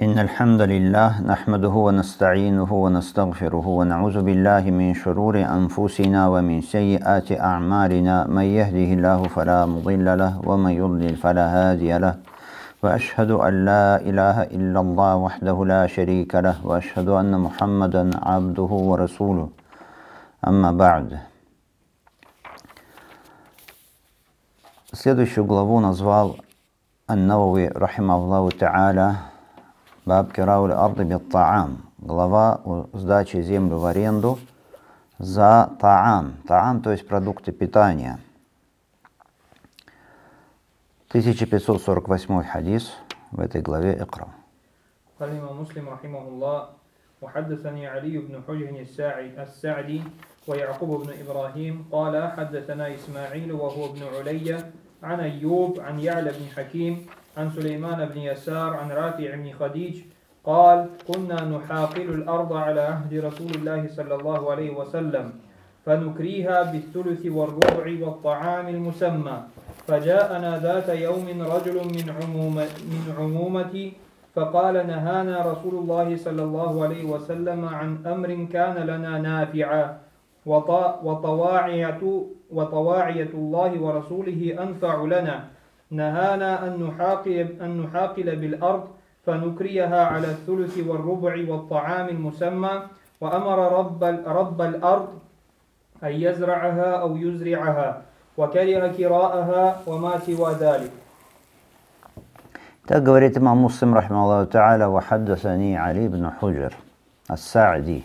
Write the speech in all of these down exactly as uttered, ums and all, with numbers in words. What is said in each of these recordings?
إن الحمد لله نحمده ونستعينه ونستغفره ونعوذ بالله من شرور أنفسنا ومن سيئات أعمالنا من يهده الله فلا مضل له ومن يضلل فلا هادي له وأشهد أن لا إله إلا الله وحده لا شريك له وأشهد أن محمدا عبده ورسوله أما بعد. Следующую главу назвал Ан-Навави рахимахуллаху та'аля Баб кирауль арды бит та'ам. Глава о сдаче земли в аренду за та'ам. Та'ам, то есть продукты питания. тысяча пятьсот сорок восьмой хадис в этой главе. Икра. قال الإمام مسلم رحمه الله: وحدثني علي بن حجر السعدي ويعقوب بن إبراهيم قال حدثنا إسماعيل وهو ابن علي عن أيوب عن يعلى بن حكيم عن سليمان بن يسار عن رافع بن خديج قال: كنا نحاقل الأرض على عهد رسول الله صلى الله عليه وسلم فنكريها بالثلث والربع والطعام المسمى، فجاءنا ذات يوم رجل من عمومة من عمومتي فقال: نهانا رسول الله صلى الله عليه وسلم عن أمر كان لنا نافعا، وطواعية وطواعية الله ورسوله أنفع لنا. نهانا أن نحاقل, أن نحاقل بالأرض فنكريها على الثلث والربع والطعام المسمى، وأمر رب, رب الأرض أن يزرعها أو يزرعها، وكره كراءها وما سوى ذلك. Так говорит имам Муслим рахимахуллаху та'аля: وحدثني علي بن حجر السعدي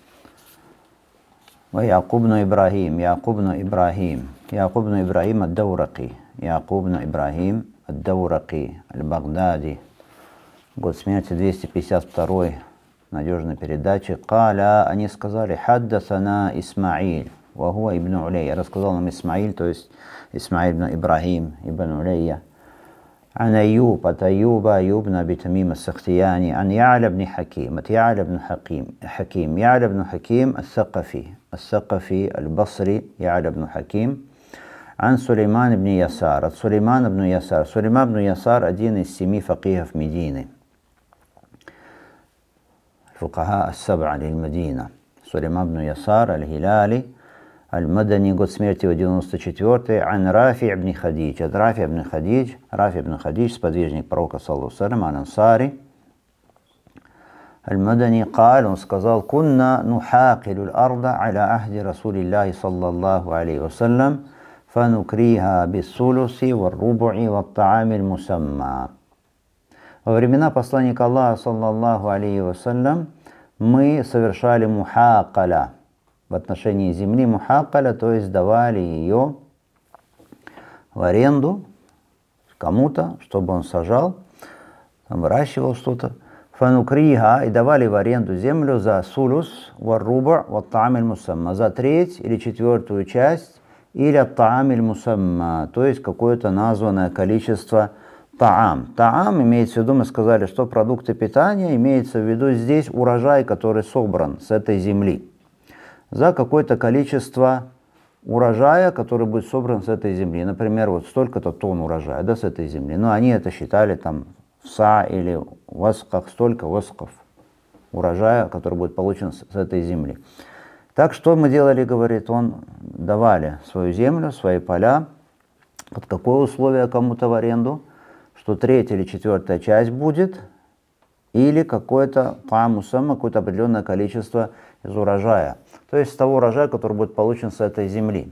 ويعقوب بن إبراهيم يعقوب بن إبراهيم يعقوب بن إبراهيم الدورقي Якуб бн Ибрахим ад-Даураки аль-Багдади, год смерти двести пятьдесят второй, надежной передачи. Каля, они сказали: хаддасана Исмаиль, вахуа ибн Улейя. Рассказал нам Исмаиль, то есть Исмаиль бн Ибрахим ибн Улейя. Ан Аюб, от Аюба, Аюб бн Аби Тамим ас-Сахтияни. Ан Я'ля бн Хаким, от Я'ля бн Хаким. Я'ля бн Хаким ас-Сакафи, ас-Сакафи аль-Басри, Я'ля бн Хаким. Ан Сулейман ибн Ясар, от Сулейман ибн Ясар. Сулейман ибн Ясар один из семи факихов Медины. Фукаха ас-Саб'a аль-Мадина. Сулейман ибн Ясар аль-Хиляли аль-Мадани, год смерти его девяносто четвёртый. Ан Рафи ибн Хадидж, от Рафи ибн Хадидж. Рафи ибн Хадидж, сподвижник пророка саллаллаху алейхи ва саллям, аль-Ансари аль-Мадани. Каль, он сказал: кунна нухакилу аль-арда аля ахди Расулиллахи саллаллаху алейхи ва саллям фанукриха биссулуси варрубуи ваттаами мусамма. Во времена посланника Аллаха саллаллаху алейхи вассалям мы совершали мухакаля в отношении земли. Мухакаля, то есть давали ее в аренду кому-то, чтобы он сажал, выращивал что-то. Фанукриха, и давали в аренду землю за сулус варрубу ваттаами мусамма, за треть или четвертую часть, или ат-та'ам аль-мусамма, то есть какое-то названное количество та'ам. Та'ам имеется в виду, мы сказали, что продукты питания, имеется в виду здесь урожай, который собран с этой земли. За какое-то количество урожая, который будет собран с этой земли. Например, вот столько-то тонн урожая, да, с этой земли. Но они это считали там в са или в васках, столько васков урожая, который будет получен с, с этой земли. Так что мы делали, говорит он, давали свою землю, свои поля, под какое условие кому-то в аренду, что третья или четвертая часть будет, или какое-то та'ам, какое-то определенное количество из урожая, то есть с того урожая, который будет получен с этой земли.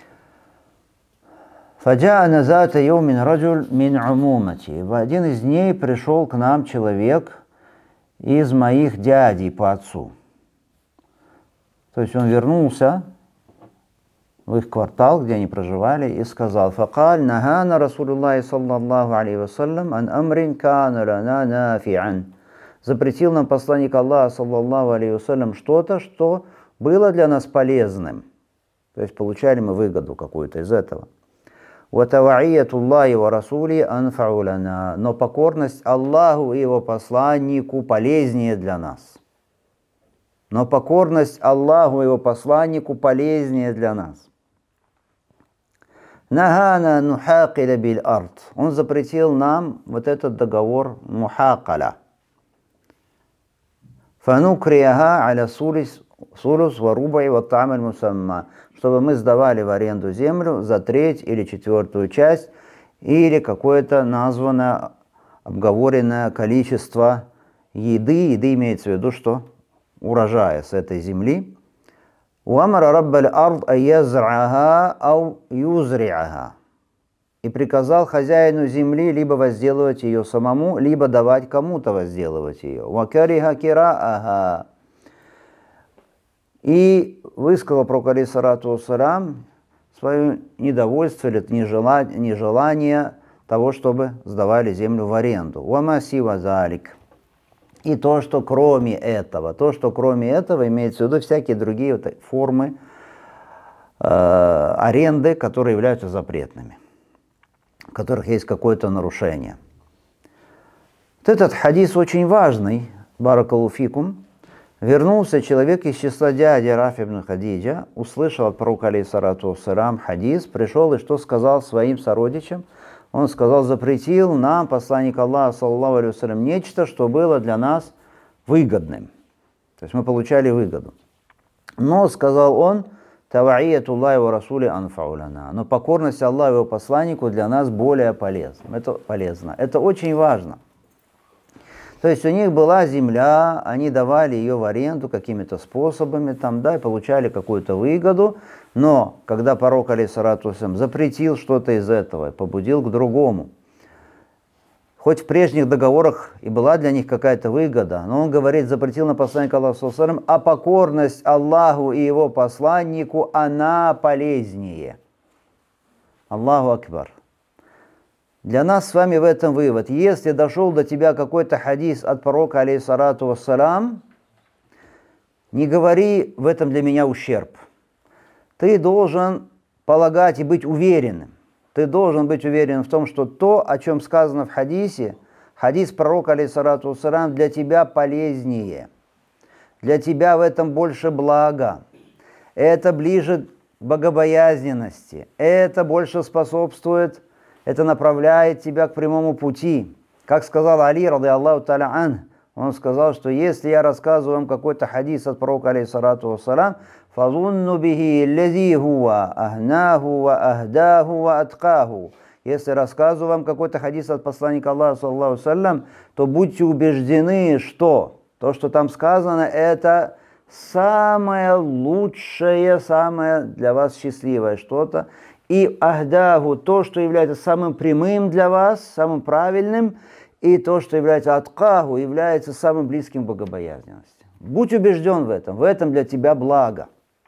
Фаджа'ана зата йаумин раджуль мин умумати. В один из дней пришел к нам человек из моих дядей по отцу. То есть он вернулся в их квартал, где они проживали, и сказал: «Факаль нахана Расулуллахи саллаллаху алейхи вассалям ан амрин кана лана нафи'ан». Запретил нам посланник Аллаха саллаллаху алейхи вассалям что-то, что было для нас полезным. То есть получали мы выгоду какую-то из этого. «Ва тава'iятуллахи ва расули анфa'у лана». Но покорность Аллаху и его посланнику полезнее для нас. Но покорность Аллаху и его посланнику полезнее для нас. Нахана нухакиля биль ард. Он запретил нам вот этот договор мухакаля. Фанукрияха аля сулис сулус ва рубай ва та'амаль мусамма, чтобы мы сдавали в аренду землю за треть или четвертую часть, или какое-то названное, обговоренное количество еды. Еды имеется в виду, что урожая с этой земли. Уамара раббаль ард айязраха ау юзриаха. И приказал хозяину земли либо возделывать ее самому, либо давать кому-то возделывать ее. Вакариха кирааха. И высказал пророк алейхиссалату вассалям свое недовольство или нежелание, нежелание того, чтобы сдавали землю в аренду. Уамаси вазалик. И то, что кроме этого, то, что кроме этого, имеется в виду всякие другие вот формы э, аренды, которые являются запретными, в которых есть какое-то нарушение. Вот этот хадис очень важный, баракаллаху фикум. Вернулся человек из числа дяди Рафи ибн Хадиджа, услышал от пророка алейхиссалату вассалям хадис, пришел и что сказал своим сородичам? Он сказал: запретил нам посланник Аллаха, саллаллаху алейхи вассалям, нечто, что было для нас выгодным. То есть мы получали выгоду. Но, сказал он, таваиятуллахи ва расули анфауляна. Но покорность Аллаху и его посланнику для нас более полезна. Это полезно. Это очень важно. То есть у них была земля, они давали ее в аренду какими-то способами, там, да, и получали какую-то выгоду, но когда пророк алейхиссалату вассалям запретил что-то из этого, побудил к другому, хоть в прежних договорах и была для них какая-то выгода, но он говорит, запретил на посланника Аллаха, а покорность Аллаху и его посланнику, она полезнее. Аллаху акбар. Для нас с вами в этом вывод. Если дошел до тебя какой-то хадис от пророка алейхиссалату вассалям, не говори в этом для меня ущерб. Ты должен полагать и быть уверенным. Ты должен быть уверен в том, что то, о чем сказано в хадисе, хадис пророка алейхиссалату вассалям для тебя полезнее. Для тебя в этом больше блага. Это ближе к богобоязненности. Это больше способствует, это направляет тебя к прямому пути. Как сказал Али, рады Аллаху та'аля ан, он сказал, что если я рассказываю вам какой-то хадис от пророка алейхиссалату вассалям, фазунну бихи лази хуа ахнаху ва ахдаху ва аткаху. Если рассказываю вам какой-то хадис от посланника Аллаха, саллаллаху алейхи ва саллям, то будьте убеждены, что то, что там сказано, это самое лучшее, самое для вас счастливое что-то. И ахдаху, то, что является самым прямым для вас, самым правильным, и то, что является аткаху, является самым близким к богобоязненности. Будь убежден в этом, в этом для тебя благо.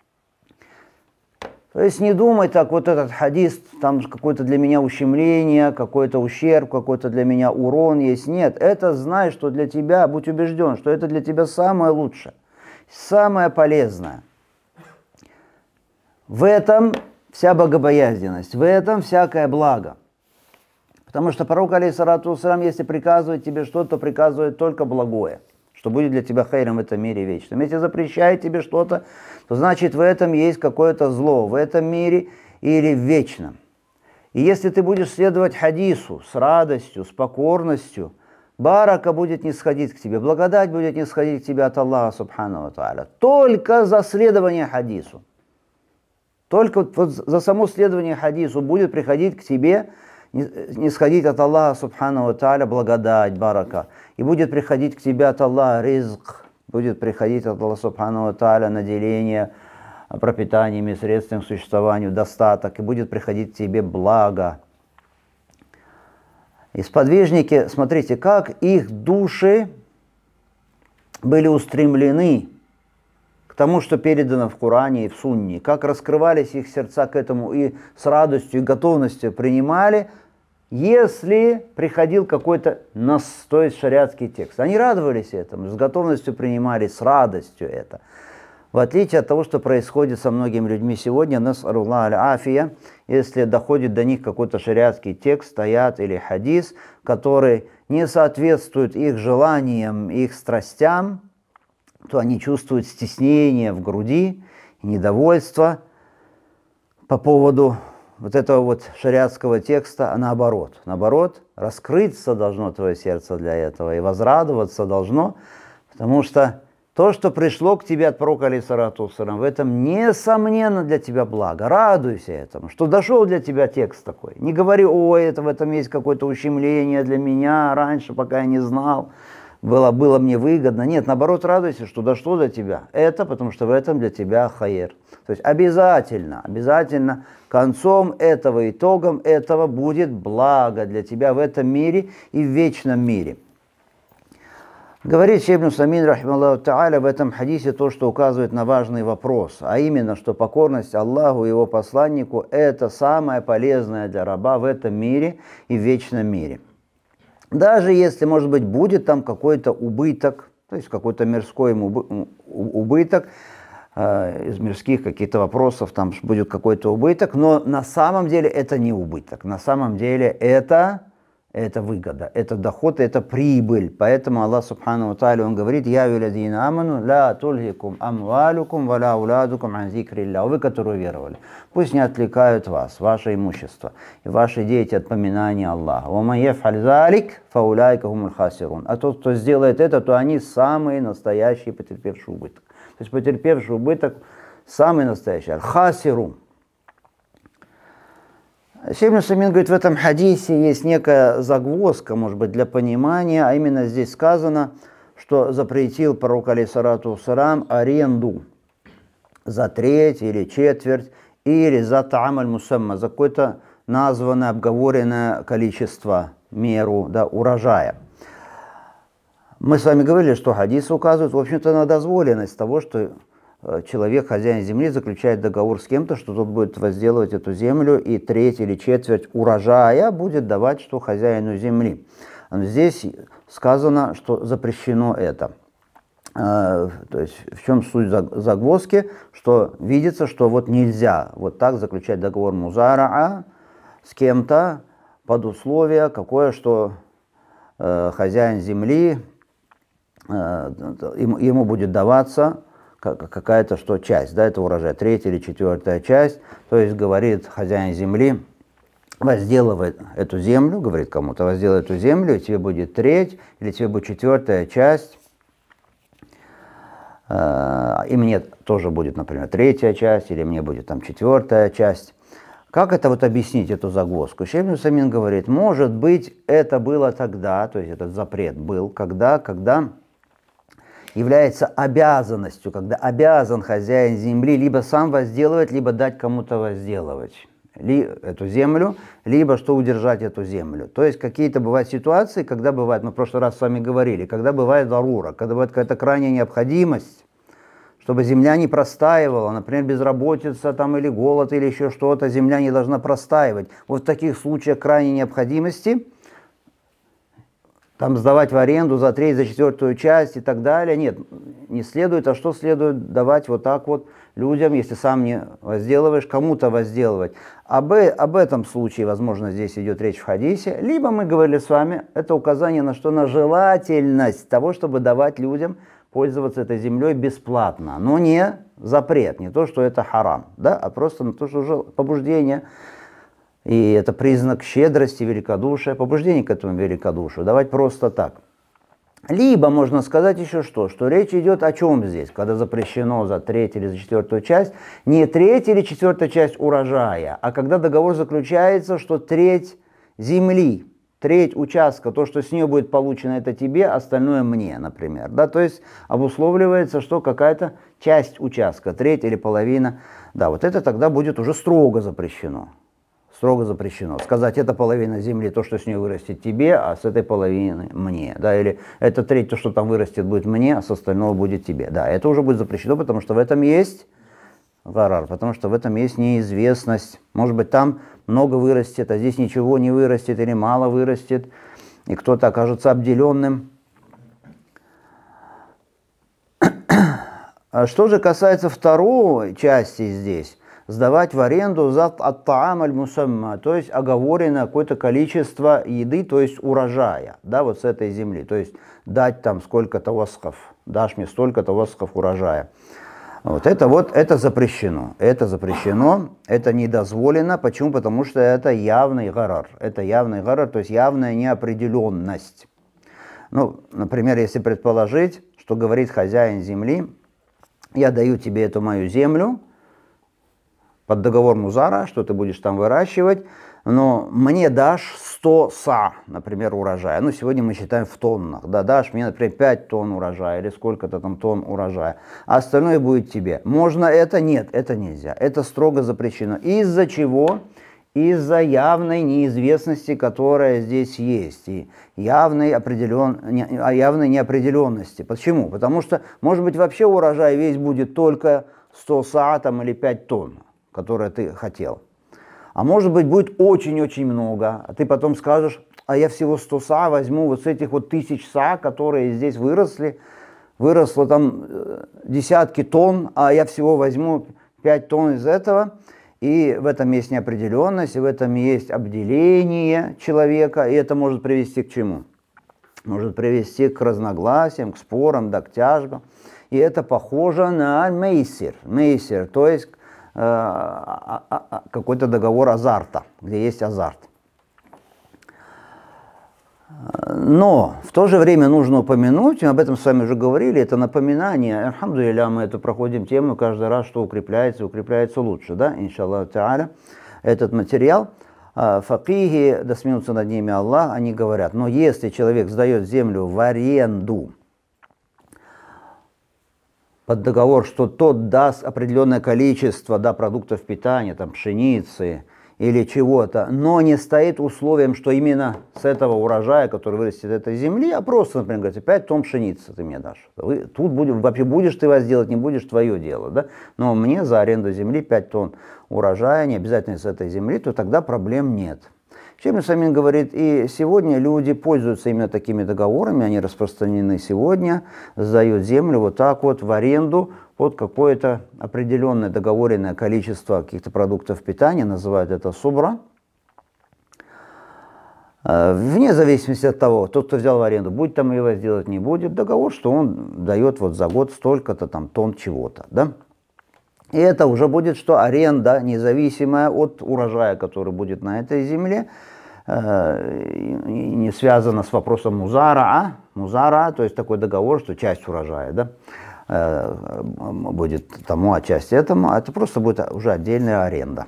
То есть не думай так, вот этот хадис, там какое-то для меня ущемление, какой-то ущерб, какой-то для меня урон есть. Нет, это знай, что для тебя, будь убежден, что это для тебя самое лучшее, самое полезное. В этом вся богобоязненность, в этом всякое благо. Потому что пророк алейхиссалату вассалям, если приказывает тебе что-то, приказывает только благое, что будет для тебя хейром в этом мире вечным. Если запрещает тебе что-то, то значит в этом есть какое-то зло, в этом мире или в вечном. И если ты будешь следовать хадису с радостью, с покорностью, барака будет нисходить к тебе, благодать будет нисходить к тебе от Аллаха субхану ва тааля. Только за следование хадису. Только вот за само следование хадису будет приходить к тебе, нисходить от Аллаха субхану ва тааля благодать, барака. И будет приходить к тебе от Аллаха ризк, будет приходить от Аллаха субхану ва тааля наделение пропитаниями, средствами к существованию, достаток, и будет приходить к тебе благо. И сподвижники, смотрите, как их души были устремлены к тому, что передано в Коране и в Сунне, как раскрывались их сердца к этому и с радостью и готовностью принимали, если приходил какой-то нас, то есть шариатский текст. Они радовались этому, с готовностью принимали, с радостью это. В отличие от того, что происходит со многими людьми сегодня, нас'аллаху аль-афия, если доходит до них какой-то шариатский текст, аят или хадис, который не соответствует их желаниям, их страстям, то они чувствуют стеснение в груди, недовольство по поводу вот этого вот шариатского текста, а наоборот. Наоборот, раскрыться должно твое сердце для этого и возрадоваться должно, потому что То, что пришло к тебе от пророка, алейхиссалату вассалям, в этом несомненно для тебя благо. Радуйся этому, что дошел для тебя текст такой. Не говори, ой, это в этом есть какое-то ущемление для меня, раньше, пока я не знал, было, было мне выгодно. Нет, наоборот, радуйся, что дошло до тебя. Это потому что в этом для тебя хайр. То есть обязательно, обязательно концом этого, итогом этого будет благо для тебя в этом мире и в вечном мире. Говорит Шейх ибн Усаймин, рахимахуллаху та'аля, в этом хадисе то, что указывает на важный вопрос, а именно, что покорность Аллаху и его посланнику – это самое полезное для раба в этом мире и в вечном мире. Даже если, может быть, будет там какой-то убыток, то есть какой-то мирской убыток, э, из мирских каких-то вопросов там будет какой-то убыток, но на самом деле это не убыток, на самом деле это... Это выгода, это доход, это прибыль. Поэтому Аллах Субхану ва Тааля, Он говорит: «Я вилядина аману, ла тульхикум амвалукум, валя ауладукум ан зикрилля». Вы, которые веровали, пусть не отвлекают вас, ваше имущество и ваши дети от поминания Аллаха. «Ва ман яф'аль залик, фауляйка хумуль хасирун». А тот, кто сделает это, то они самые настоящие потерпевшие убыток. То есть потерпевший убыток самый настоящий, аль-хасирун. Шейх ибн Усаймин говорит, в этом хадисе есть некая загвоздка, может быть, для понимания, а именно здесь сказано, что запретил пророк, алейхиссалату вассалям, аренду за треть или четверть, или за та'ам аль-мусамма, за какое-то названное, обговоренное количество, меру, да, урожая. Мы с вами говорили, что хадисы указывают, в общем-то, на дозволенность того, что человек, хозяин земли, заключает договор с кем-то, что тот будет возделывать эту землю, и треть или четверть урожая будет давать что хозяину земли. Но здесь сказано, что запрещено это. То есть в чем суть загвоздки, что видится, что вот нельзя вот так заключать договор музараа с кем-то под условие какое, что хозяин земли, ему будет даваться какая-то что часть, да, это урожай, третья или четвертая часть, то есть говорит хозяин земли, возделывай эту землю, говорит кому-то, возделывай эту землю, и тебе будет треть, или тебе будет четвертая часть, и мне тоже будет, например, третья часть, или мне будет там четвертая часть. Как это вот объяснить, эту загвоздку? Шейх ибн Усаймин говорит, может быть, это было тогда, то есть этот запрет был, когда, когда является обязанностью, когда обязан хозяин земли либо сам возделывать, либо дать кому-то возделывать ли, эту землю, либо что удержать эту землю. То есть какие-то бывают ситуации, когда бывает, мы в прошлый раз с вами говорили, когда бывает зарура, когда бывает какая-то крайняя необходимость, чтобы земля не простаивала, например, безработица там, или голод, или еще что-то, земля не должна простаивать. Вот в таких случаях крайней необходимости там сдавать в аренду за треть, за четвертую часть и так далее. Нет, не следует. А что следует давать вот так вот людям, если сам не возделываешь, кому-то возделывать? Об, об этом случае, возможно, здесь идет речь в хадисе. Либо мы говорили с вами, это указание на что? На желательность того, чтобы давать людям пользоваться этой землей бесплатно. Но не запрет, не то, что это харам, да, а просто на то, что уже побуждение. И это признак щедрости, великодушия, побуждение к этому великодушию, давать просто так. Либо можно сказать еще что, что речь идет о чем здесь, когда запрещено за треть или за четвертую часть, не треть или четвертая часть урожая, а когда договор заключается, что треть земли, треть участка, то, что с нее будет получено, это тебе, остальное мне, например. Да? То есть обусловливается, что какая-то часть участка, треть или половина, да, вот это тогда будет уже строго запрещено. Строго запрещено. Сказать, это половина земли, то, что с нее вырастет тебе, а с этой половины мне. Да, или это треть, то, что там вырастет, будет мне, а с остального будет тебе. Да, это уже будет запрещено, потому что в этом есть гарар, потому что в этом есть неизвестность. Может быть, там много вырастет, а здесь ничего не вырастет или мало вырастет, и кто-то окажется обделенным. А что же касается второй части здесь, сдавать в аренду за ат-та'ам аль-мусамма, то есть оговоренное какое-то количество еды, то есть урожая, да, вот с этой земли, то есть дать там сколько-то восков, дашь мне столько-то восков урожая. Вот это вот, это запрещено, это запрещено, это недозволено. Почему? Потому что это явный гарар, это явный гарар, то есть явная неопределенность. Ну, например, если предположить, что что говорит хозяин земли: я даю тебе эту мою землю под договор музара, что ты будешь там выращивать, но мне дашь сто са, например, урожая. Ну, сегодня мы считаем в тоннах. Да, дашь мне, например, пять тонн урожая или сколько-то там тонн урожая, а остальное будет тебе. Можно это? Нет, это нельзя. Это строго запрещено. Из-за чего? Из-за явной неизвестности, которая здесь есть, и явной, определен... явной неопределенности. Почему? Потому что, может быть, вообще урожай весь будет только сто са там, или пять тонн, которые ты хотел. А может быть, будет очень-очень много, а ты потом скажешь: а я всего сто са возьму вот с этих вот тысяч са, которые здесь выросли, выросло там десятки тонн, а я всего возьму пять тонн из этого. И в этом есть неопределенность, и в этом есть обделение человека, и это может привести к чему? Может привести к разногласиям, к спорам, да, к тяжбам. И это похоже на мейсир, мейсир, то есть какой-то договор азарта, где есть азарт. Но в то же время нужно упомянуть, мы об этом с вами уже говорили, это напоминание, альхамдулилля, мы эту проходим тему каждый раз, что укрепляется, укрепляется лучше, да, иншаллах та'аля, этот материал. Факихи, да смеются над ними Аллах, они говорят: но если человек сдает землю в аренду под договор, что тот даст определенное количество, да, продуктов питания, там, пшеницы или чего-то, но не стоит условием, что именно с этого урожая, который вырастет из этой земли, а просто, например, говорится: пять тонн пшеницы ты мне дашь. Вы, тут будем, вообще будешь ты вас делать, не будешь, твое дело. Да? Но мне за аренду земли пять тонн урожая, не обязательно с этой земли, то тогда проблем нет. Шейх Самин говорит, и сегодня люди пользуются именно такими договорами, они распространены сегодня, сдают землю вот так вот в аренду под какое-то определенное договоренное количество каких-то продуктов питания, называют это субра. Вне зависимости от того, тот, кто взял в аренду, будет там его сделать, не будет, договор, что он дает вот за год столько-то там тонн чего-то, да? И это уже будет, что аренда, независимая от урожая, который будет на этой земле, не связана с вопросом музара, а музара, то есть такой договор, что часть урожая, да, будет тому, а часть этому, а это просто будет уже отдельная аренда.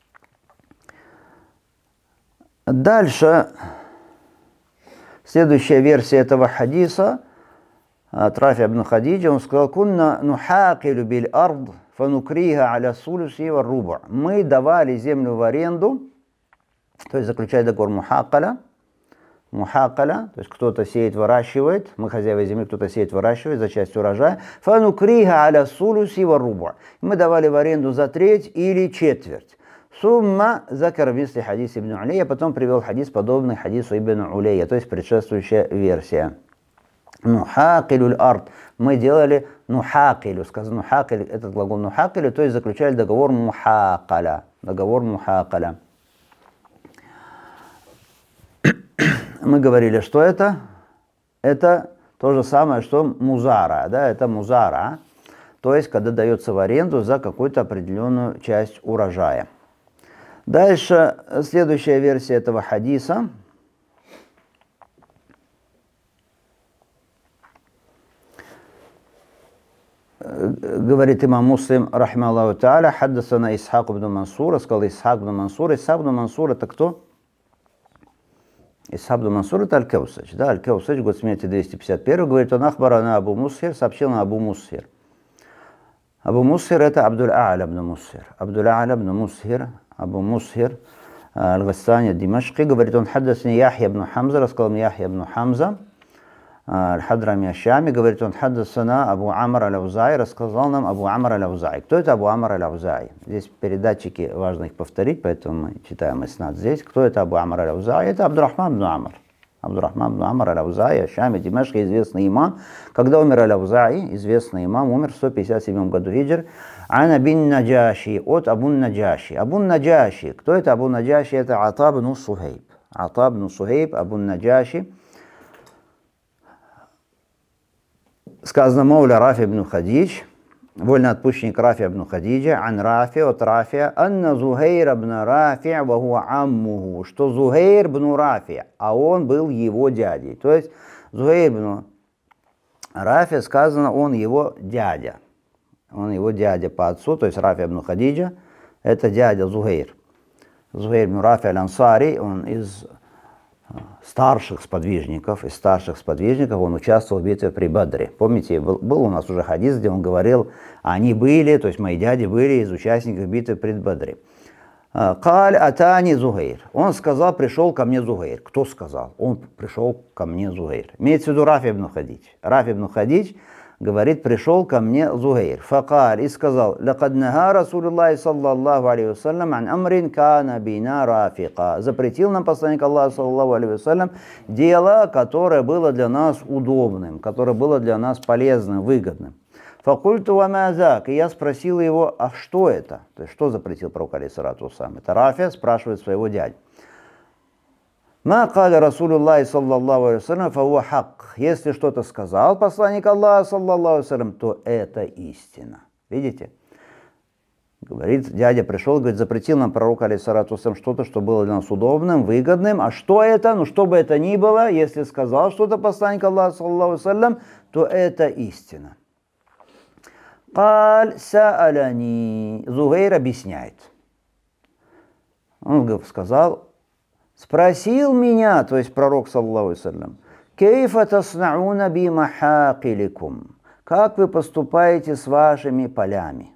Дальше, следующая версия этого хадиса от Рафи ибн Хадиджа, он сказал: «Кунна нухакилю биль ард фанукриха аля сулюси ва рубу». Мы давали землю в аренду, то есть заключать договор мухакаля, мухакаля, то есть кто-то сеет, выращивает, мы хозяева земли, кто-то сеет, выращивает за часть урожая, фанукриха аля сулюси ва рубу. Мы давали в аренду за треть или четверть. Сумма закар мисли хадис ибн Улейя, потом привел хадис, подобный хадису ибн Улейя, то есть предшествующая версия. Нухакилюль ард. Мы делали нухакилю, сказано нухакиль, этот глагол нухакилю, то есть заключали договор мухакаля, договор мухакаля. Мы говорили, что это? Это то же самое, что музара, да, это музара, то есть когда дается в аренду за какую-то определенную часть урожая. Дальше, следующая версия этого хадиса. Говорит имам Муслим, рахима Аллаху та'аля, хаддасана Исхак ибн Мансур, сказал Исхак ибн Мансур. Исхак ибн Мансур это кто? Исхак ибн Мансур это Аль-Каусач. Да, Аль-Каусач, год смерти двести пятьдесят один, говорит, он ахбарана Абу Мусхир, сообщил на Абу Мусхир. Абу Мусхир это Абдуль-А'ля ибн Мусхир. Абдуль-А'ля ибн Мусхир, Абу Мусхир, Аль-Гассани, Димашки, говорит, он хаддасани Яхья ибн Хамза, рассказал мне Яхья ибн Хамза, Аль-Хадрами Аш-Шами, говорит, он хаддасана Абу Амр аль-Аузаи, рассказал нам Абу Амр аль-Аузаи. Кто это Абу Амр аль-Аузаи? Здесь передатчики, важно их повторить, поэтому мы читаем иснад здесь. Кто это Абу Амр аль-Аузаи? Это Абдурахман ибн Амр. Абдурахман ибн Амр аль-Аузаи, Аш-Шами, Димашки, известный имам. Когда умер аль-Аузаи, известный имам, умер в сто пятьдесят седьмом году хиджры, Ана бин Наджаши, от Абу Наджаши. Абу Наджаши. Кто это Абу Наджаши? Это Ата ибн Сухейб. Ата ибн Сухейб, Абу Наджаши. Сказано Мауля Рафи ибн Хадидж, вольноотпущенник Рафи ибн Хадиджа, ан Рафи, от Рафи, анна Зухейр ибн Рафи, ва хуа аммуху, что Зухейр ибн Рафи, а он был его дядей. То есть Зухейр ибн Рафи сказано, он его дядя. Он его дядя по отцу, то есть Рафи ибн Хадиджа, это дядя Зугейр. Зугейр ибн Рафи аль-Ансари, он из старших сподвижников, из старших сподвижников, он участвовал в битве при Бадре. Помните, был, был у нас уже хадис, где он говорил, они были, то есть мои дяди были из участников битвы при Бадре. Каль атани Зугейр. Он сказал, пришел ко мне Зугейр. Кто сказал? Он пришел ко мне Зугейр. Имеется в виду Рафи ибн Хадидж. Рафи ибн Хадидж говорит, пришел ко мне Зугейр. Факаль и сказал, лакад наха Расулуллахи саллаллаху алейхи вассалям ан амрин кана бина рафика. Запретил нам посланник Аллаха саллаллаху алейхи вассалям дело, которое было для нас удобным, которое было для нас полезным, выгодным. Факульту ва ма зак. И я спросил его, а что это? То есть, что запретил пророк алейхиссалату вассалям? Это Рафи спрашивает своего дядю. Ма каля Расулуллахи саллаллаху алейхи вассалям фауа хак. Если что-то сказал посланник Аллаха саллаллаху алейхи вассалям, то это истина. Видите? Говорит, дядя пришел, говорит, запретил нам пророк алейхиссалату вассалям что-то, что было для нас удобным, выгодным. А что это? Ну, что бы это ни было, если сказал что-то посланник Аллаха саллаллаху алейхи вассалям, то это истина. Каль са'аляни. Зугейр объясняет. Он сказал, спросил меня, то есть пророк, саллаллаху алейхи вассалям, кейфа таснауна би махакиликум. Как вы поступаете с вашими полями?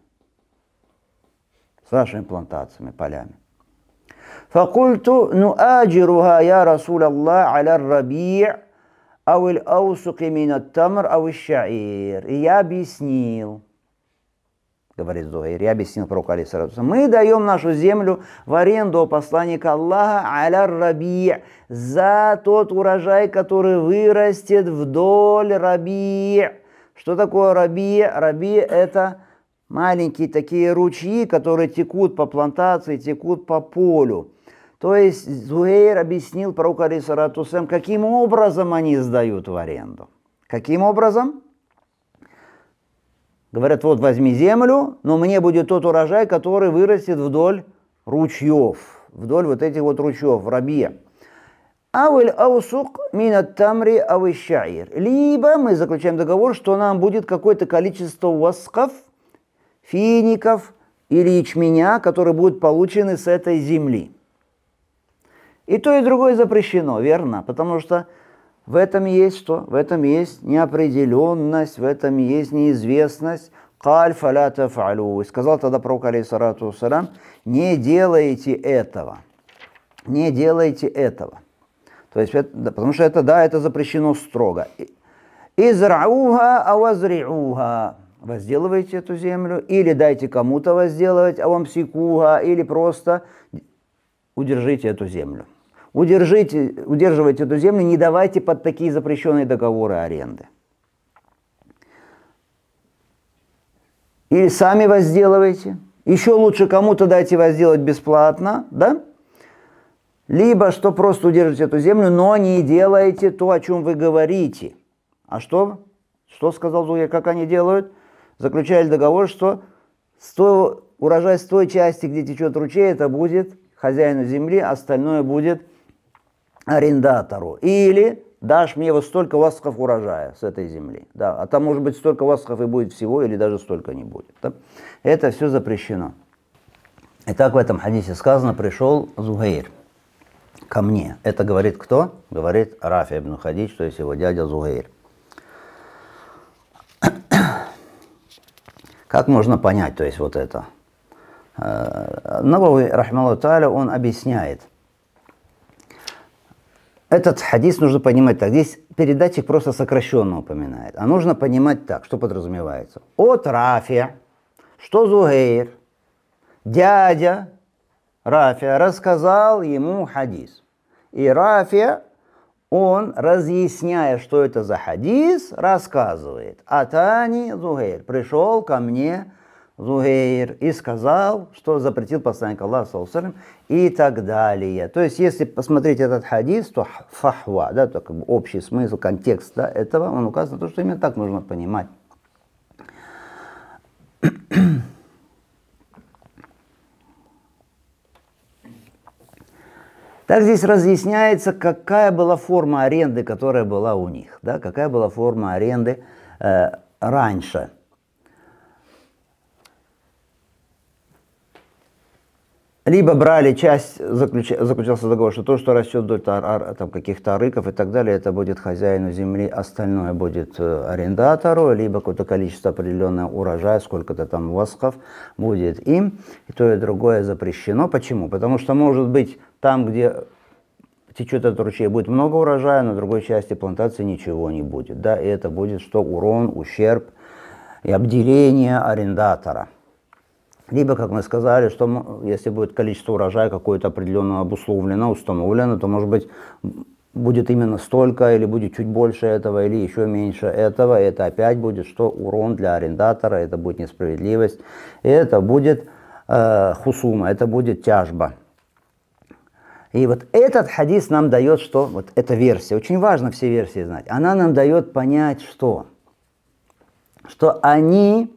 С вашими плантациями, полями. Факульту нуаджируха я Расул Аллах аля раби' ауил аусуки минат тамр ауил шаир. И я объяснил, говорит Зугейр, я объяснил пророку алейхиссалату вассалям, мы даем нашу землю в аренду у посланника Аллаха аля раби' за тот урожай, который вырастет вдоль раби'. Что такое раби'? Раби' это маленькие такие ручьи, которые текут по плантации, текут по полю. То есть Зугейр объяснил пророку алейхиссалату вассалям, каким образом они сдают в аренду. Каким образом? Говорят, вот возьми землю, но мне будет тот урожай, который вырастет вдоль ручьев, вдоль вот этих вот ручьев, раби'. Ауэль аусук минат тамри ауэль шаир. Либо мы заключаем договор, что нам будет какое-то количество восков, фиников или ячменя, которые будут получены с этой земли. И то, и другое запрещено, верно? Потому что в этом есть что? В этом есть неопределенность, в этом есть неизвестность. Каль фаля тафалю. Сказал тогда пророк алейхиссалату вассалям, не делайте этого. Не делайте этого. То есть, это, потому что это, да, это запрещено строго. Израуха авазриуха. Возделывайте эту землю, или дайте кому-то возделывать, а вам сикуха, или просто удержите эту землю. Удержите, удерживайте эту землю, не давайте под такие запрещенные договоры аренды. Или сами возделывайте. Еще лучше кому-то дайте возделать бесплатно, да? Либо что просто удержите эту землю, но не делайте то, о чем вы говорите. А что? Что сказал Зугейр, как они делают? Заключали договор, что сто, урожай с той части, где течет ручей, это будет хозяину земли, остальное будет арендатору. Или дашь мне вот столько васков урожая с этой земли. Да, а там может быть столько васков и будет всего, или даже столько не будет. Да? Это все запрещено. Итак, в этом хадисе сказано, пришел Зугейр ко мне. Это говорит кто? Говорит Рафи ибн Хадидж, то есть его дядя Зугейр. Как можно понять, то есть вот это? Навави, рахмаллаху тааля, он объясняет. Этот хадис нужно понимать так. Здесь передатчик просто сокращенно упоминает. А нужно понимать так, что подразумевается. От Рафи, что Зугейр, дядя Рафи, рассказал ему хадис. И Рафи, он, разъясняя, что это за хадис, рассказывает. Атани Зугейр, пришел ко мне Зугейр и сказал, что запретил посланник Аллаха, саллаллаху алейхи вассалям, и так далее. То есть, если посмотреть этот хадис, то фахва, да, то как бы общий смысл, контекст, да, этого, он указывает на то, что именно так нужно понимать. Так здесь разъясняется, какая была форма аренды, которая была у них, да, какая была форма аренды, э, раньше. Либо брали часть, заключ, заключался договор, что то, что растет вдоль там, каких-то арыков и так далее, это будет хозяину земли, остальное будет арендатору, либо какое-то количество определенного урожая, сколько-то там восков будет им, и то и другое запрещено. Почему? Потому что может быть там, где течет этот ручей, будет много урожая, на другой части плантации ничего не будет. Да? И это будет что? Урон, ущерб и обделение арендатора. Либо, как мы сказали, что если будет количество урожая какое-то определенно обусловлено, установлено, то, может быть, будет именно столько, или будет чуть больше этого, или еще меньше этого. Это опять будет что? Урон для арендатора, это будет несправедливость, и это будет э, хусума, это будет тяжба. И вот этот хадис нам дает что? Вот эта версия, очень важно все версии знать, она нам дает понять что? Что они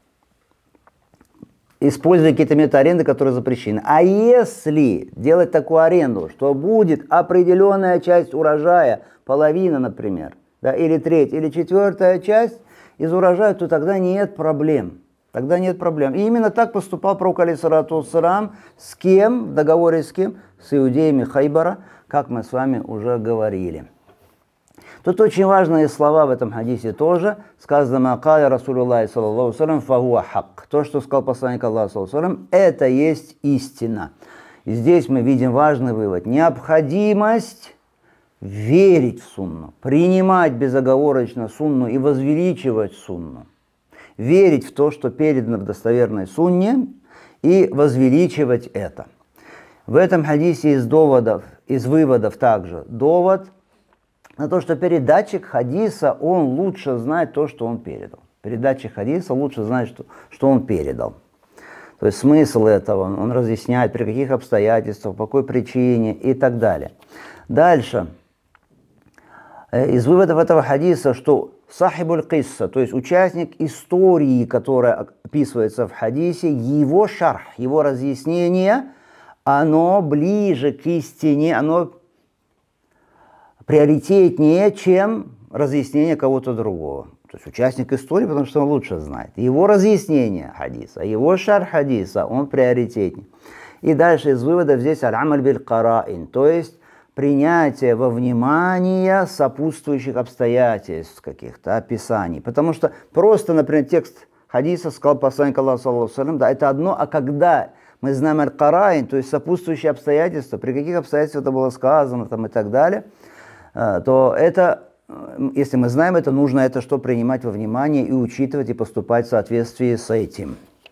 используя какие-то методы аренды, которые запрещены. А если делать такую аренду, что будет определенная часть урожая, половина, например, да, или треть, или четвертая часть из урожая, то тогда нет проблем. Тогда нет проблем. И именно так поступал пророк алейхиссалату вассалам. С кем? В договоре с кем? С иудеями Хайбара, как мы с вами уже говорили. Тут очень важные слова в этом хадисе тоже. Сказано «Макаля Расулуллахи саллаллаху салям фагуа хак». То, что сказал посланник Аллаха саллаллаху салям, это есть истина. И здесь мы видим важный вывод. Необходимость верить в сунну, принимать безоговорочно сунну и возвеличивать сунну. Верить в то, что передано в достоверной сунне, и возвеличивать это. В этом хадисе из доводов, из выводов также довод на то, что передатчик хадиса, он лучше знает то, что он передал. Передатчик хадиса лучше знает, что, что он передал. То есть смысл этого, он, он разъясняет, при каких обстоятельствах, по какой причине и так далее. Дальше. Из выводов этого хадиса, что сахибуль кисса, то есть участник истории, которая описывается в хадисе, его шарх, его разъяснение, оно ближе к истине, оно приоритетнее, чем разъяснение кого-то другого. То есть участник истории, потому что он лучше знает. Его разъяснение хадиса, его шарх хадиса, он приоритетнее. И дальше из выводов здесь аль-амаль биль-караин, то есть принятие во внимание сопутствующих обстоятельств, каких-то описаний. Потому что просто, например, текст хадиса, сказал посланник Аллаха саллаллаху алейхи ва саллям, да, это одно, а когда мы знаем аль-караин, то есть сопутствующие обстоятельства, при каких обстоятельствах это было сказано там, и так далее, то это, если мы знаем это, нужно это что принимать во внимание и учитывать, и поступать в соответствии с этим.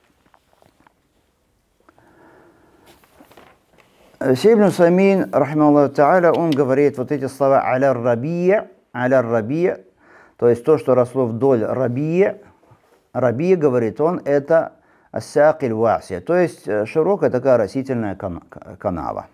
Шейх ибн Усаймин, рахимахуллаху та'аля, он говорит вот эти слова аля рабия, аля рабия, то есть то, что росло вдоль рабия. Рабия, говорит он, это ас-сакиль васия, то есть широкая такая растительная канава.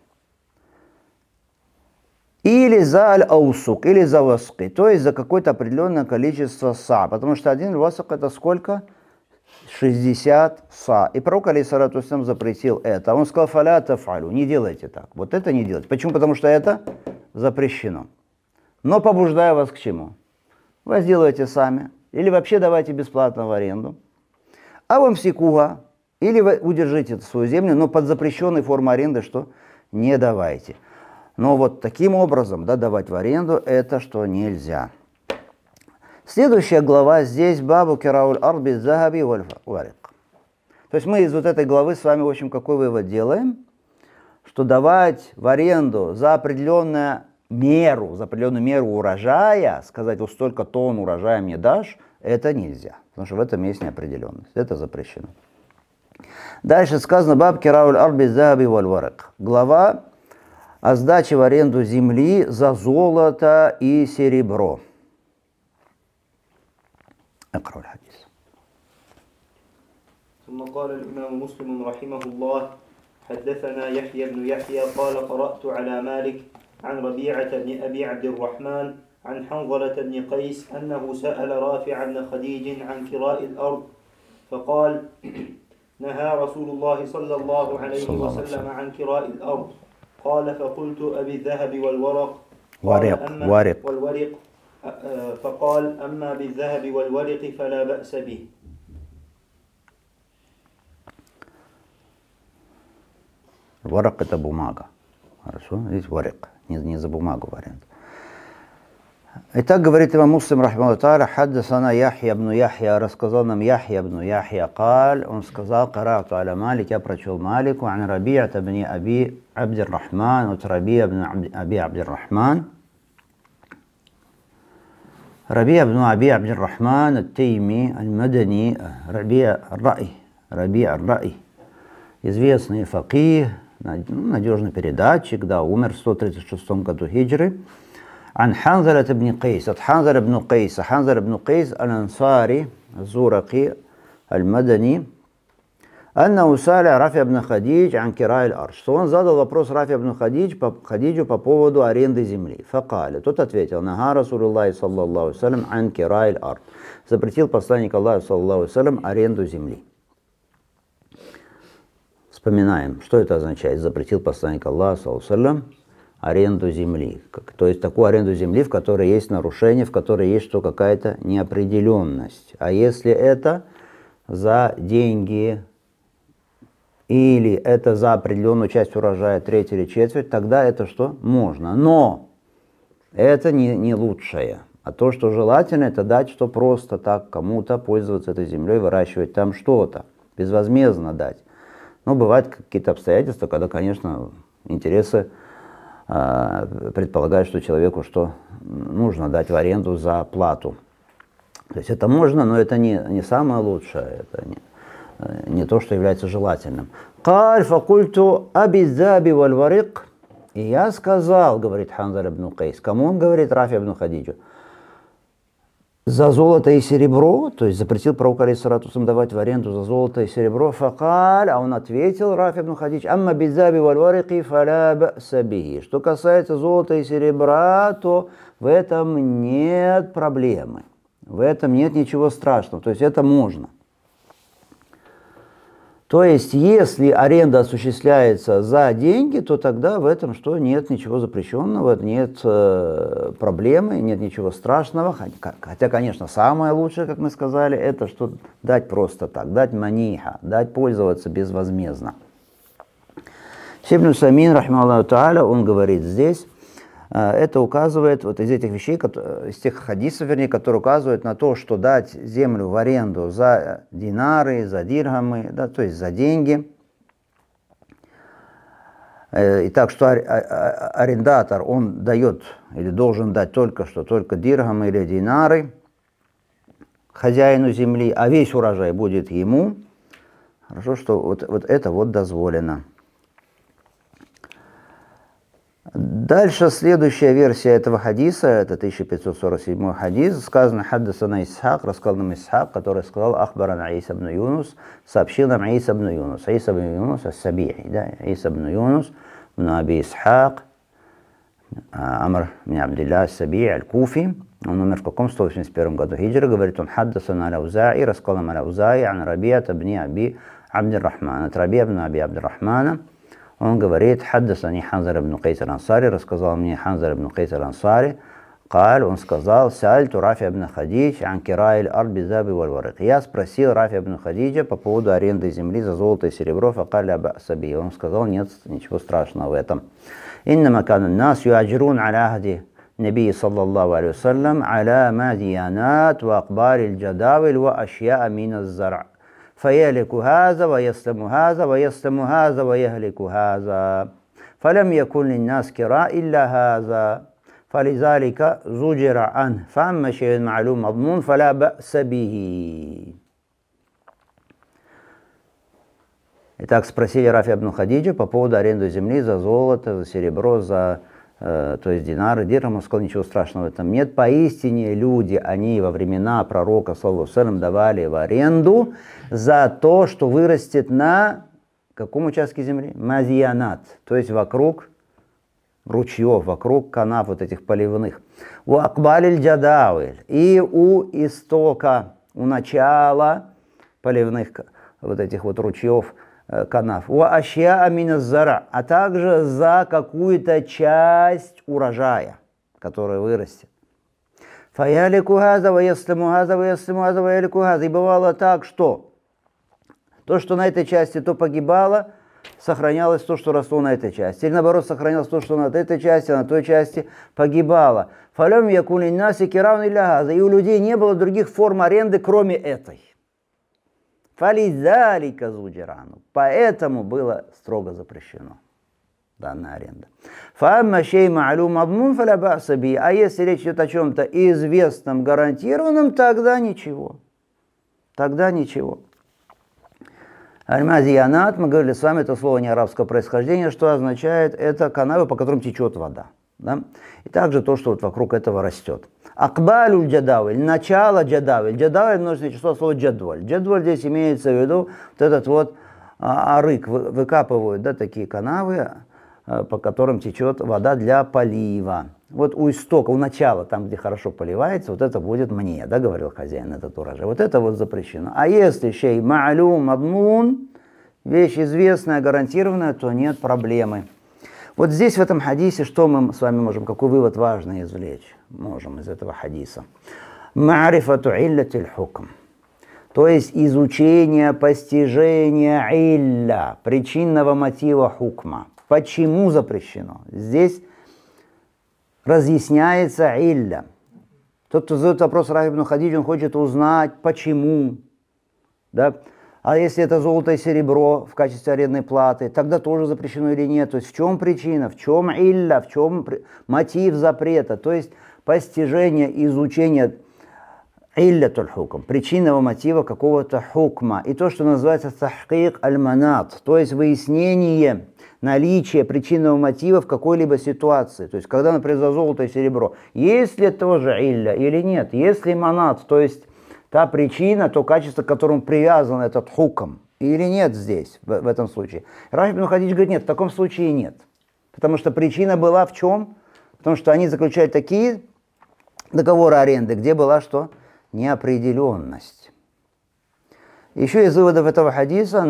Или за аль-аусук, или за васки, то есть за какое-то определенное количество са, потому что один васк это сколько? шестьдесят са. И пророк алейхиссалату вассалям запретил это. Он сказал, фаля тафалю, не делайте так. Вот это не делайте. Почему? Потому что это запрещено. Но побуждаю вас к чему? Вы сделаете сами. Или вообще давайте бесплатно в аренду. А вам сикуга. Или вы удержите свою землю, но под запрещенной формой аренды что? Не давайте. Но вот таким образом, да, давать в аренду, это что нельзя. Следующая глава здесь бабу кирауль арби захаби варик. То есть мы из вот этой главы с вами, в общем, какой вывод делаем? Что давать в аренду за определенную меру, за определенную меру урожая, сказать, вот столько тонн урожая мне дашь, это нельзя. Потому что в этом есть неопределенность. Это запрещено. Дальше сказано баб кирауль арби захаби варик. Глава о сдаче в аренду земли за золото и серебро. اقرأ الحديث. ثم قال الإمام مسلم رحمه الله حدثنا يحيى بن يحيى قال قرأت على مالك عن ربيعة بن أبي عبد الرحمن عن حنظلة بن قيس أنه سأل رافع بن خديج عن كراء الأرض فقال نهى رسول الله صلى الله عليه وسلم عن كراء الأرض قال فقلت أبي الذهب والورق ورق ورق والورق فقال أما بالذهب والورق فلا بأس به. Варак — это бумага. Хорошо? Здесь варик. Не, не за бумагу вариант. Итак, говорит имам Муслим, рахмахуллаху тааля, хаддасана Яхья ибн Яхья, рассказал нам Яхья ибн Яхья, каль, он сказал, карату аля Малик, я прочел Малику, ан Раби'ата ибн Аби Абдир-Рахман, от Раби'а ибн Аби Абдир-Рахман. Раби'а ибн Аби Абдир-Рахман, ат-Тайми, аль-Мадани, Раби'а ар-Ра'и, Раби'а ар-Ра'и, известный факих, надежный передатчик, да, умер в сто тридцать шестом году хиджры. عن حنظلة بن قيس от حنظلة بن قيس حنظلة بن قيس الأنصاري الزرقي المدني أنه سأل رافع بن خديج عن كراء الأرض, что он задал вопрос Рафи ибн Хадидж по, Хадиджу по поводу аренды земли. فقال, тот ответил, нага Расулуллахи саллаллаху алейхи вассалям ан кираء الأرض, запретил посланник Аллаха саллаллаху алейхи вассалям аренду земли. Вспоминаем, что это означает, запретил посланник Аллаха саллаллаху алейхи вассалям аренду земли. То есть такую аренду земли, в которой есть нарушение, в которой есть что какая-то неопределенность. А если это за деньги или это за определенную часть урожая, треть или четверть, тогда это что? Можно. Но это не, не лучшее. А то, что желательно, это дать, что просто так кому-то пользоваться этой землей, выращивать там что-то, безвозмездно дать. Но бывают какие-то обстоятельства, когда, конечно, интересы предполагает, что человеку что нужно дать в аренду за плату. То есть это можно, но это не, не самое лучшее, это не, не то, что является желательным. «Каль факульту абизаби валь варик». И я сказал, говорит Ханзаль ибн Кайс, кому он говорит, Рафи ибн Хадиджу, за золото и серебро, то есть запретил пророк алейхиссалату вассалям давать в аренду за золото и серебро. Факаль, а он ответил, Рафи ибн Хадидж, амма бидзаби валь варики фаля ба'са бихи. Что касается золота и серебра, то в этом нет проблемы, в этом нет ничего страшного, то есть это можно. То есть, если аренда осуществляется за деньги, то тогда в этом что? Нет ничего запрещенного, нет э, проблемы, нет ничего страшного. Хотя, конечно, самое лучшее, как мы сказали, это что дать просто так, дать маниха, дать пользоваться безвозмездно. Ибн Усаймин, рахимахуллаху тааля, он говорит здесь, это указывает, вот из этих вещей, из тех хадисов, вернее, которые указывают на то, что дать землю в аренду за динары, за дирхамы, да, то есть за деньги. И так что арендатор, он дает или должен дать только что, только дирхамы или динары хозяину земли, а весь урожай будет ему. Хорошо, что вот, вот это вот дозволено. Дальше следующая версия этого хадиса, это тысяча пятьсот сорок седьмой хадис, сказано «Хаддасана Исхак», рассказал нам Исхак, который сказал «Ахбарана Иса ибн Юнус», сообщил нам Иса ибн Юнус, Иса ибн Юнус ас-Саби'и, да, Иса ибн Юнус, ибн Аби Исхак, Амр ибн Абдилля ас-Саби'и аль-Куфи, он умер в каком? сто восемьдесят первом году хиджры, говорит он «Хаддасана аль-Ауза'i», рассказал нам аль-Ауза'i, ан Раби'ата ибн Аби Абдир-Рахмана, от Раби'а ибн Аби Абдир-Рахмана. Он говорит, хаддасани Ханзаль ибн Кайс аль-Ансари, рассказал мне Ханзаль ибн Кайс аль-Ансари, каль, он сказал, сальту Рафи ибн Хадидж ан кираиль ард бизаби валь варик. Я спросил Рафи ибн Хадиджа по поводу аренды земли за золото и серебро, факаль ба'са би. Он сказал, нет ничего страшного в этом. Иннама кана нас юаджирун аля ахди набии саллаллаху алейхи вассалям аля мадиянат ва акбариль джадавиль ва ашья мина зара. فيهلك هذا ويسلم هذا ويسلم هذا ويهلك هذا فلم يكن للناس كراء إلا هذا فلذلك زجر عنه فأما شيء معلوم مضمون فلا بأس به. Итак, спросили Рафи ибн Хадиджа по поводу аренды земли за золото, за серебро, за э, то есть динары, дирхам. Он сказал, ничего страшного в этом нет. Поистине люди, они во времена пророка, саллаллаху алейхи ва саллям, давали в аренду за то, что вырастет на каком участке земли? Мазиянат, то есть вокруг ручьев, вокруг канав вот этих поливных. У акбалиль джадавиль, и у истока, у начала поливных вот этих вот ручьев, канав. У ашья мина зара, а также за какую-то часть урожая, который вырастет. Фаялику газа, ваяслиму газа, ваяслиму газа, ваялику газа. И бывало так, что то, что на этой части, то погибало, сохранялось то, что росло на этой части. Или наоборот, сохранялось то, что на этой части, а на той части погибало. Фалям якуни насики равны для газа. И у людей не было других форм аренды, кроме этой. Фалидалика зуджирану. Поэтому было строго запрещено данная аренда. Фамма шей ма'лум мадмун фаля ба'са би. А если речь идет о чем-то известном, гарантированном, тогда ничего. Тогда ничего. Аль-мазиянат, мы говорили с вами, это слово не арабского происхождения, что означает, это канавы, по которым течет вода. Да? И также то, что вот вокруг этого растет. Акбалюль джадавель, начало джадавель. Джадавель множественное число слова джадваль. Джадваль здесь имеется в виду вот этот вот а, арык, вы, выкапывают, да, такие канавы, а, по которым течет вода для полива. Вот у истока, у начала, там, где хорошо поливается, вот это будет мне, да, говорил хозяин, этот урожай. Вот это вот запрещено. А если шей ма'лум мадмун, вещь известная, гарантированная, то нет проблемы. Вот здесь, в этом хадисе, что мы с вами можем, какой вывод важный извлечь? Можем из этого хадиса. Ма'рифату иллятиль хукм. То есть изучение, постижение илля, причинного мотива хукма. Почему запрещено? Здесь разъясняется илля. Тот, кто задает вопрос Рафи ибн Хадидж, он хочет узнать, почему. Да? А если это золото и серебро в качестве арендной платы, тогда тоже запрещено или нет? То есть в чем причина, в чем илля, в чем мотив запрета? То есть постижение, изучение илля туль хукм, причинного мотива какого-то хукма. И то, что называется тахкик аль-манат, то есть выяснение наличия причинного мотива в какой-либо ситуации. То есть когда, например, за золото и серебро, есть ли тоже илля или нет? Есть ли манат, то есть та причина, то качество, к которому привязан этот хукм, или нет здесь, в, в этом случае. Рафи ибн Хадидж говорит, нет, в таком случае нет. Потому что причина была в чем? Потому что они заключали такие договоры аренды, где была что? Неопределенность. Еще из выводов этого хадиса,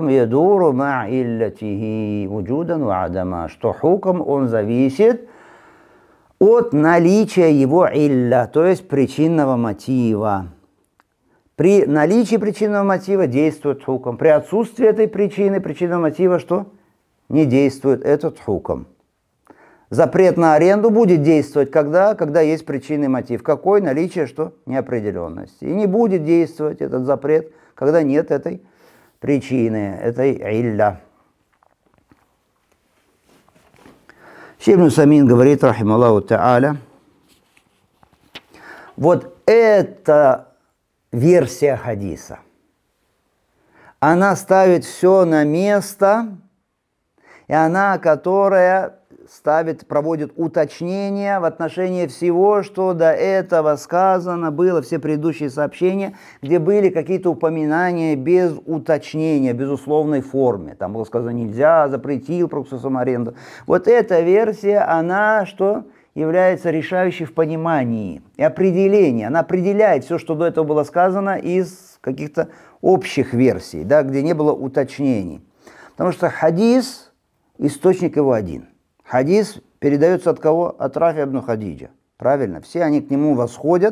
что хукм, он зависит от наличия его илля, то есть причинного мотива. При наличии причинного мотива действует хукм. При отсутствии этой причины, причинного мотива, что? Не действует этот хукм. Запрет на аренду будет действовать когда? Когда есть причинный мотив. Какой? Наличие, что? Неопределенности. И не будет действовать этот запрет, когда нет этой причины, этой илля. Шейх ибн Усаймин говорит, рахималлаху та'аля, вот эта версия хадиса, она ставит все на место, и она, которая ставит, проводит уточнения в отношении всего, что до этого сказано было, все предыдущие сообщения, где были какие-то упоминания без уточнения, без условной форме. Там было сказано нельзя, запретил процессом аренду. Вот эта версия, она что? Является решающей в понимании и определении. Она определяет все, что до этого было сказано из каких-то общих версий, да, где не было уточнений. Потому что хадис, источник его один. Хадис передается от кого? От Рафи ибн Хадиджа. Правильно? Все они к нему восходят.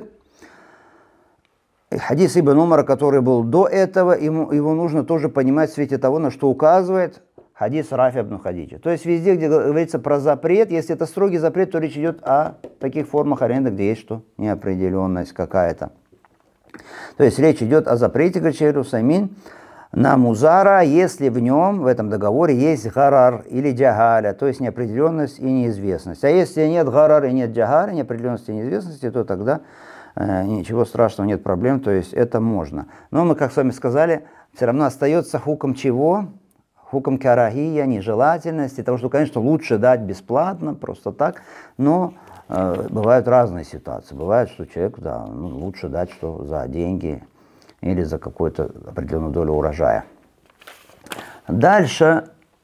Хадис Ибн Умара, который был до этого, ему, его нужно тоже понимать в свете того, на что указывает хадис Рафи ибн Хадиджа. То есть везде, где говорится про запрет, если это строгий запрет, то речь идет о таких формах аренды, где есть что? Неопределенность какая-то. То есть речь идет о запрете, говорит Шейх Усаймин, на музара, если в нем, в этом договоре, есть гарар или джагаля, то есть неопределенность и неизвестность. А если нет гарар и нет джагаля, неопределенности и неизвестности, то тогда э, ничего страшного, нет проблем, то есть это можно. Но мы, как с вами сказали, все равно остается хукм чего? Хукм карахия, нежелательности, того, что, конечно, лучше дать бесплатно, просто так, но э, бывают разные ситуации. Бывает, что человек, да, ну, лучше дать что за деньги, или за какую-то определенную долю урожая. Дальше,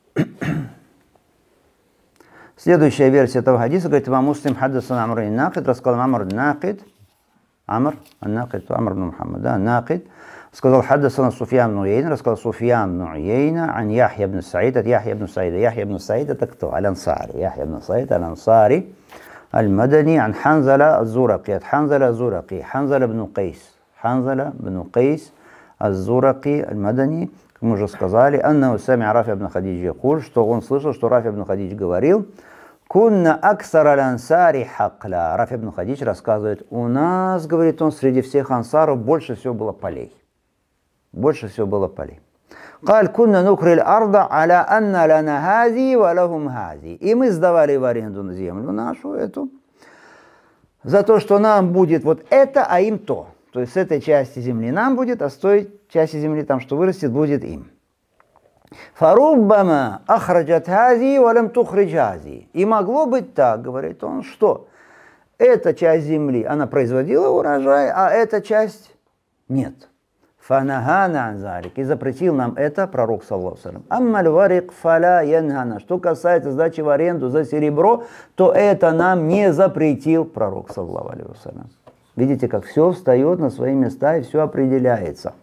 следующая версия этого хадиса, говорит, имам Муслим хаддасан Амр ибн Накид, рассказал Амр ибн Накид, Амр, Накид, Амр ибн Мухаммад, да, Накид, сказал, хаддасан Суфьян ибн Уейна, рассказал Суфьян ибн Уейна, ан Яхья ибн Саид, от Яхья ибн Саида. Яхья ибн Саид это кто? Аль-Ансари. Яхья ибн Саид Аль-Ансари, المدني عن حنظلة الزرقي. حنظلة الزرقي حنظلة بن قيس حنظلة بن قيس الزرقي المدني, как мы уже сказали, أنه سمع رافع بن خديج يقول, что он слышал, что Рафи бн Хадидж говорил, «Кунна аксара ансари хакла». Рафи бн Хадидж рассказывает, у нас, говорит он, среди всех ансаров больше всего было полей. Больше всего было полей. قال كنا نكري الأرض على أن لنا هذه ولهم هذه. И мы сдавали в аренду на землю нашу эту, за то, что нам будет вот это, а им то. То есть с этой части земли нам будет, а с той части земли там, что вырастет, будет им. فَرُبَّمَا أَخْرَجَتْ هَذِي وَلَمْ تُخْرِجْ هَذِي. И могло быть так, говорит он, что эта часть земли, она производила урожай, а эта часть нет. فَنَهَانَا عَنْ ذَلِكَ. И запретил нам это пророк, саллаллаху алейхи ва саллям. أَمَّا الْوَرِقْ فَلَا يَنْهَانَا. Что касается сдачи в аренду за серебро, то это нам не запретил пророк, саллаллаху алейхи ва саллям. Видите, как все встает на свои места и все определяется.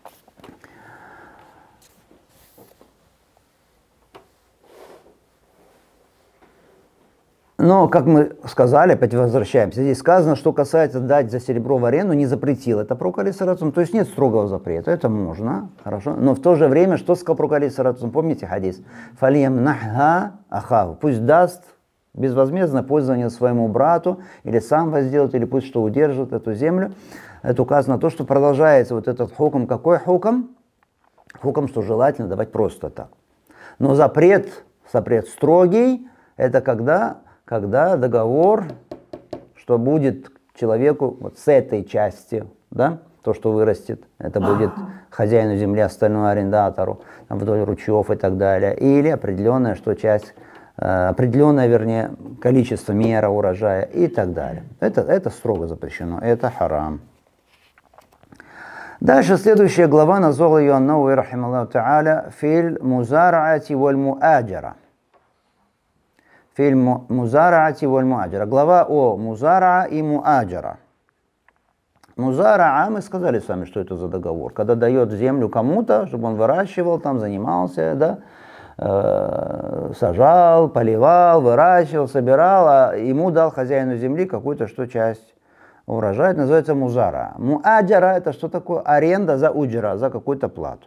Но, как мы сказали, опять возвращаемся, здесь сказано, что касается дать за серебро в аренду, не запретил. Это пророк алейхи салату, то есть нет строгого запрета, это можно, хорошо. Но в то же время, что сказал пророк алейхи салату, помните хадис? «Фалиямнахха ахаву». Пусть даст безвозмездное пользование своему брату, или сам возделает, или пусть что удержит эту землю. Это указано на то, что продолжается вот этот хукм. Какой хукм? Хукм, что желательно давать просто так. Но запрет, запрет строгий, это когда... когда договор, что будет человеку вот с этой части, да, то, что вырастет, это будет хозяину земли, остальному арендатору, там, вдоль ручьев и так далее, или определенная, что часть, э, определенное, вернее, количество, мера урожая и так далее. Это, это строго запрещено, это харам. Дальше следующая глава, назвал ее Ан-Науи рахимахуллаху та'аля, «Филь музараати валь муаджара». Фильм Музараати валь муаджара. Глава о Музараа и Муаджара. Музараа, мы сказали с вами, что это за договор. Когда дает землю кому-то, чтобы он выращивал, там занимался, да, э, сажал, поливал, выращивал, собирал, а ему дал хозяину земли какую-то что часть урожая. Это называется Музараа. Муаджара это что такое? Аренда за уджра, за какую-то плату.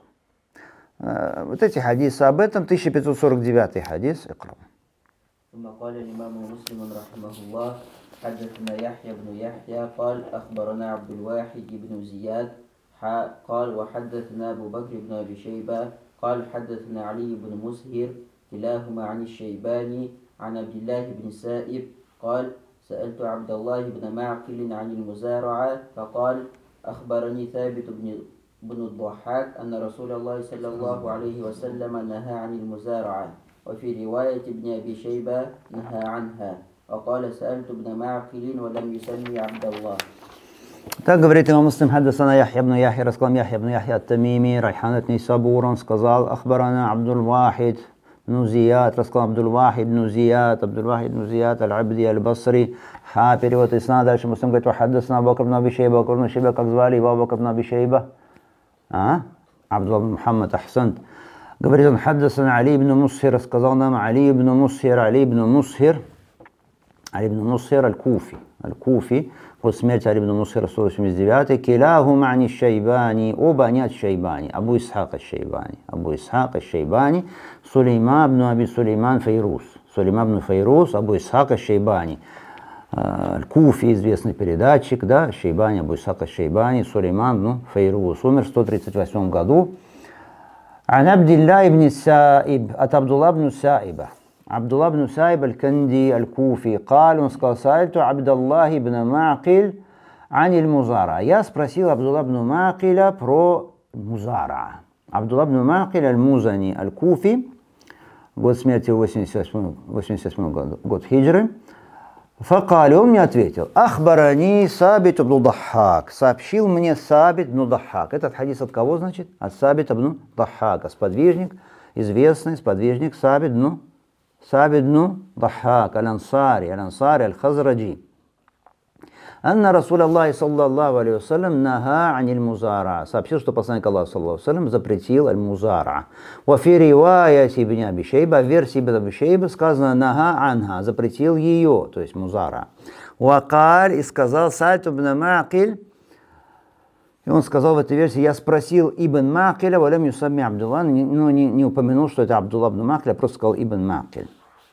Э, вот эти хадисы об этом. тысяча пятьсот сорок девятый хадис. Икрам. ثم قال الإمام مسلم رحمه الله حدثنا يحيى بن يحيى قال أخبرنا عبد الواحد بن زياد قال وحدثنا أبو بكر بن أبي شيبة قال حدثنا علي بن مسهر كلاهما عن الشيباني عن عبد الله بن سائب قال سألت عبد الله بن معقل عن المزارعة فقال أخبرني ثابت بن بن الضحاك أن رسول الله صلى الله عليه وسلم نهى عن المزارعة وفي رواية ابن أبي شيبة نهى عنها وقال سألت ابن معقل ولم يسمي عبد الله. Так говорит имам Муслим, حدثنا يحيى بن يحيى, рассказал يحيى بن يحيى التميمي, Райхан ат-Нейсабур, он сказал, أخبرنا عبد الواحد بن زياد, рассказал عبد الواحد بن زياد, عبد الواحد بن زياد العبدي البصري, ха, перевод Исна, дальше Муслим говорит, وحدثنا أبو بكر بن أبي شيبة, Абу Бакр бн Шейба, как звали его Абу Бакр бн Аби Шейба? А? Абдулла бн Мухаммад, ахсант. Говорит он, حدثنا علي بن مسهر, рассказал нам علي بن مسهر, علي بن مسهر, علي بن مسهر الكوفي, الكوفي, после смерти Али ибн Мусхира сто восемьдесят девятый, килахума ани Шейбани, оба они от Шейбани, Абу Исхак аш-Шейбани, Абу Исхак аш-Шейбани, Сулейман ибн Аби Сулейман Фейрус, Сулейман ибн Фейрус, Абу Исхак аш-Шейбани, Аль-Куфи, известный передатчик, да, Шейбани, Абу Исхак аш-Шейбани, Сулейман ибн Фейрус, умер в сто тридцать восьмом году. Ан Абдилла ибн Саиб, от Абдулла ибн Саиба. Абдулла ибн Саиб аль-Канди аль-Куфи, قال, он сказал, саальту Абдаллах ибн Ма'киль ани аль-Музара. Я спросил Абдулла ибн Ма'киля про Музара. Абдулла ибн Ма'киль аль-Музани аль-Куфи, год смерти восемьдесят восьмой год, год хиджры. Факали, он мне ответил, Ахбарани Сабит ибн Даххак, сообщил мне Сабит ибн Даххак. Этот хадис от кого, значит? От Сабит ибн Даххака, сподвижник, известный сподвижник Сабит ибн Сабит ибн Даххак, аль-Ансари, аль-Ансари, аль-Хазраджи. Анна Расул Аллахи саллаллаху алейхи вассалям нага аниль музара. Сообщил, что посланник Аллаха саллаллаху алейхи вассалям запретил аль-музара. Ва фи риваяти ибн Аби Шейба, в версии ибн Аби Шейба сказано нага анха, запретил ее, то есть музара. Ва каль, и сказал Са'д ибн Ма'киль, и он сказал в этой версии, я спросил Ибн Ма'киля, валям юсамми Абдулла, но не, не упомянул, что это Абдулла ибн Ма'киль, а просто сказал Ибн Ма'киль.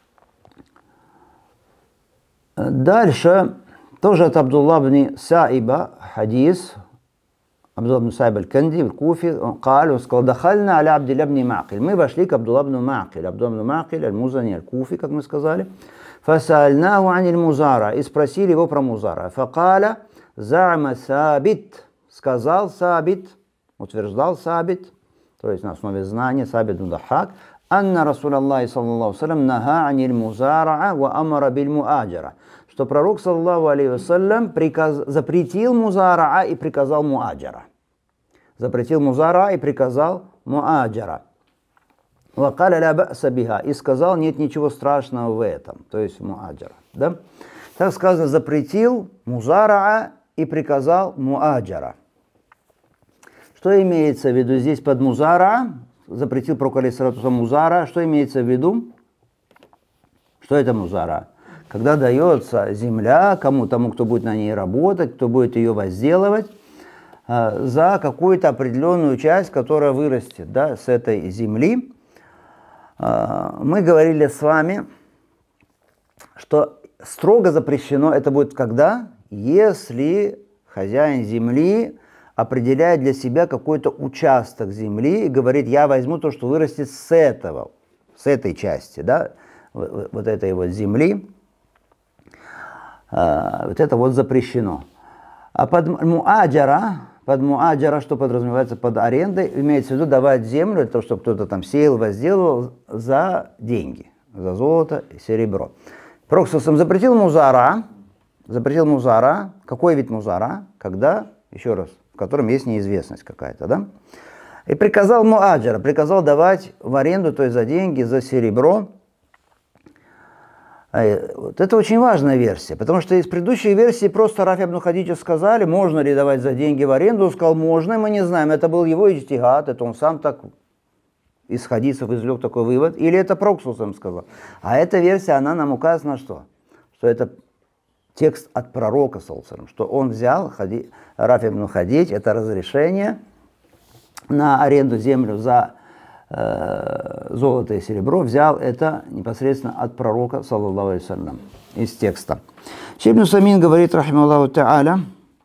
Дальше, тоже от Абдулла ибн Саиба, хадис, Абдулла ибн Саиб аль-Канди, в Куфе, он сказал, дахальна аля Абдилла ибн Ма'киль. Мы вошли к Абдулла ибн Ма'киль, Абдулла ибн Ма'киль, аль-Музани, аль-Куфи, как мы сказали, фасальнаху аниль музара, и спросили его про музара. Факаля зама сабит, сказал Сабит, утверждал Сабит, то есть на основе знания, Сабит ибн Дахак, анна Расул Аллахи саллаллаху алейхи вассалям нага аниль музара'a ва амара биль муаджара, что пророк саллаллаху алейхи вассалям приказ, запретил музара'a и приказал муаджара. Запретил музара'a и приказал муаджара. Ва каля ля ба'са биха, и сказал, нет ничего страшного в этом, то есть муаджара. Да? Так сказано, запретил музара'a и приказал муаджара. Что имеется в виду здесь под музара? Запретил пророк алейхиссалату музара. Что имеется в виду? Что это музара? Когда дается земля кому тому, кто будет на ней работать, кто будет ее возделывать, за какую-то определенную часть, которая вырастет, да, с этой земли. Мы говорили с вами, что строго запрещено это будет когда? Если хозяин земли определяет для себя какой-то участок земли и говорит, я возьму то, что вырастет с этого, с этой части, да, вот этой вот земли, вот это вот запрещено. А под муаджара, под муаджара, что подразумевается под арендой, имеется в виду давать землю, для того, чтобы кто-то там сеял, возделывал за деньги, за золото и серебро. Пророк запретил музара, запретил музара, какой вид музара, когда, еще раз, в котором есть неизвестность какая-то, да? И приказал муаджара, приказал давать в аренду, то есть за деньги, за серебро. Вот это очень важная версия, потому что из предыдущей версии просто Рафи ибн Хадиджа сказали, можно ли давать за деньги в аренду, он сказал, можно, и мы не знаем, это был его иджтигад, это он сам так из хадисов извлек такой вывод, или это пророк сам сказал. А эта версия, она нам указывает на что? Что это текст от пророка, что он взял, Рафи ибн Хадидж, это разрешение на аренду землю за э, золото и серебро, взял это непосредственно от пророка, саллаллаху алейхи вассалям, из текста. Шейх ибн Усаймин говорит, рахимахуллаху та'аля,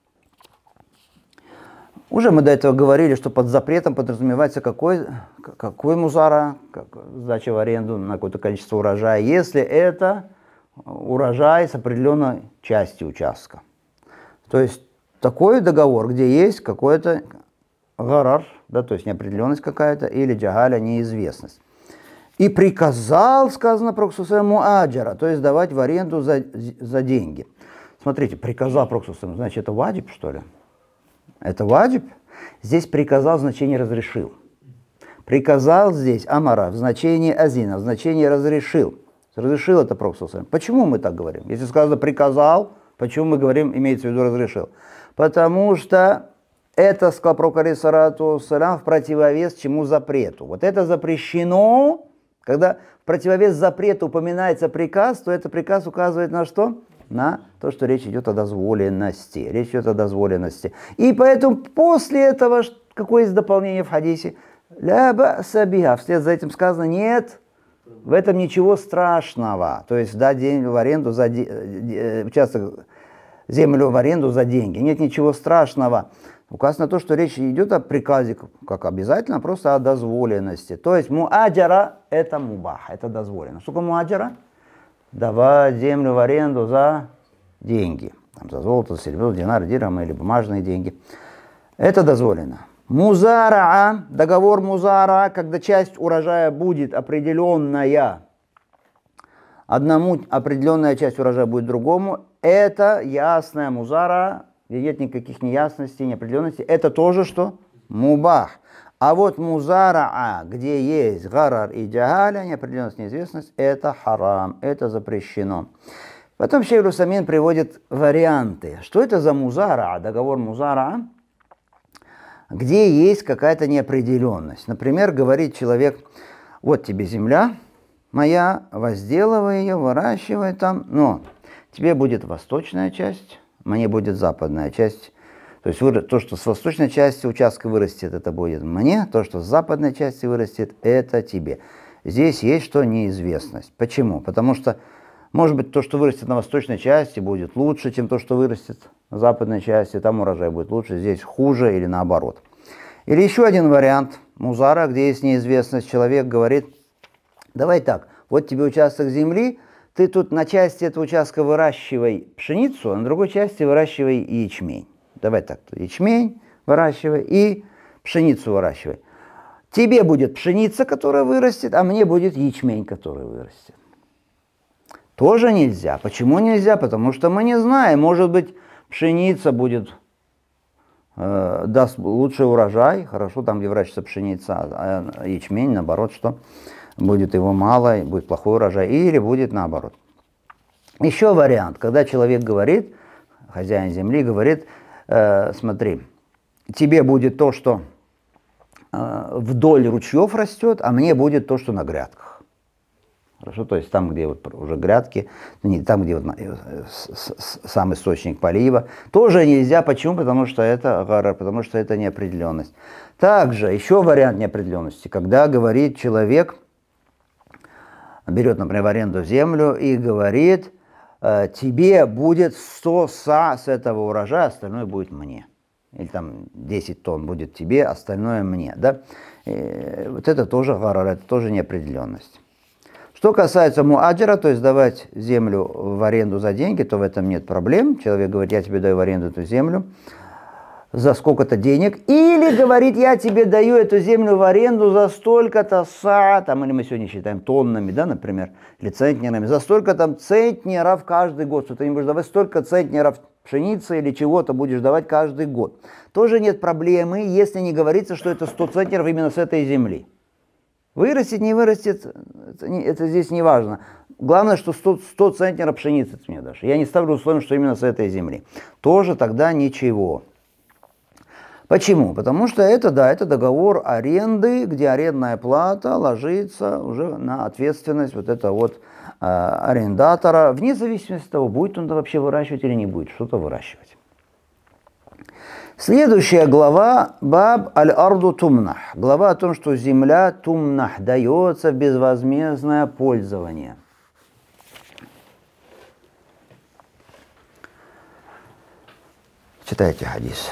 уже мы до этого говорили, что под запретом подразумевается какой, какой музара, как, сдача в аренду на какое-то количество урожая, если это урожай с определенной части участка. То есть такой договор, где есть какой-то гарар, да, то есть неопределенность какая-то, или джагаля, неизвестность. И приказал, сказано пророк муаджара, то есть давать в аренду за, за деньги. Смотрите, приказал пророк, значит, это ваджиб, что ли? Это ваджиб? Здесь приказал, значение разрешил. Приказал здесь амара в значении азина, в значении разрешил. Разрешил это пророк. Почему мы так говорим? Если сказано приказал, почему мы говорим, имеется в виду разрешил? Потому что это, сказал пророк алейхиссалату вассалям, в противовес чему запрету. Вот это запрещено, когда в противовес запрету упоминается приказ, то этот приказ указывает на что? На то, что речь идет о дозволенности. Речь идет о дозволенности. И поэтому после этого, какое есть дополнение в хадисе? Ля ба'са биха. Вслед за этим сказано, нет, в этом ничего страшного. То есть дать деньги в аренду за де... участок, землю в аренду за деньги. Нет ничего страшного. Указано то, что речь идет о приказе, как обязательно, просто о дозволенности. То есть муаджара – это мубах, это дозволено. Что такое муаджара? Давать землю в аренду за деньги. Там, за золото, за серебро, динары, дирхамы или бумажные деньги. Это дозволено. Музара'a, договор музара'a, когда часть урожая будет определенная, одному определенная часть урожая будет другому, это ясная музара'a, где нет никаких неясностей, неопределенностей, это тоже что? Мубах. А вот музара'a, где есть гарар и джагаля, неопределенность, неизвестность, это харам, это запрещено. Потом шейх Усамин приводит варианты. Что это за музара, договор музара, где есть какая-то неопределенность. Например, говорит человек, вот тебе земля моя, возделывай ее, выращивай там, но тебе будет восточная часть, мне будет западная часть. То есть то, что с восточной части участка вырастет, это будет мне, то, что с западной части вырастет, это тебе. Здесь есть что неизвестность. Почему? Потому что, может быть, то, что вырастет на восточной части, будет лучше, чем то, что вырастет на западной части, там урожай будет лучше, здесь хуже или наоборот. Или еще один вариант музара, где есть неизвестность, человек говорит, давай так, вот тебе участок земли, ты тут на части этого участка выращивай пшеницу, а на другой части выращивай ячмень. Давай так, ячмень выращивай и пшеницу выращивай. Тебе будет пшеница, которая вырастет, а мне будет ячмень, который вырастет. Тоже нельзя. Почему нельзя? Потому что мы не знаем. Может быть, пшеница будет, э, даст лучший урожай, хорошо, там, где выращивается пшеница, а ячмень, наоборот, что будет его мало, будет плохой урожай, или будет наоборот. Еще вариант, когда человек говорит, хозяин земли говорит, э, смотри, тебе будет то, что э, вдоль ручьев растет, а мне будет то, что на грядках. Хорошо, то есть там, где вот уже грядки, не там, где вот сам источник полива, тоже нельзя. Почему? Потому что это гарар, потому что это неопределенность. Также еще вариант неопределенности, когда говорит человек, берет, например, в аренду землю и говорит, тебе будет сто са с этого урожая, остальное будет мне. Или там десять тонн будет тебе, остальное мне. Да? И вот это тоже гарар, это тоже неопределенность. Что касается муаджира, то есть давать землю в аренду за деньги, то в этом нет проблем. Человек говорит, я тебе даю в аренду эту землю за сколько-то денег. Или говорит, я тебе даю эту землю в аренду за столько-то са, там, или мы сегодня считаем тоннами, да, например, или центнерами, за столько там центнеров каждый год. Что ты не будешь давать столько центнеров пшеницы или чего-то будешь давать каждый год. Тоже нет проблемы, если не говорится, что это сто центнеров именно с этой земли. Вырастет, не вырастет, это, не, это здесь не важно. Главное, что сто, сто центнеров пшеницы ты мне дашь. Я не ставлю условием, что именно с этой земли. Тоже тогда ничего. Почему? Потому что это, да, это договор аренды, где арендная плата ложится уже на ответственность вот этого вот э, арендатора, вне зависимости от того, будет он вообще выращивать или не будет что-то выращивать. Следующая глава Баб аль-Арду Тумнах. Глава о том, что земля Тумнах дается в безвозмездное пользование. Читайте хадис.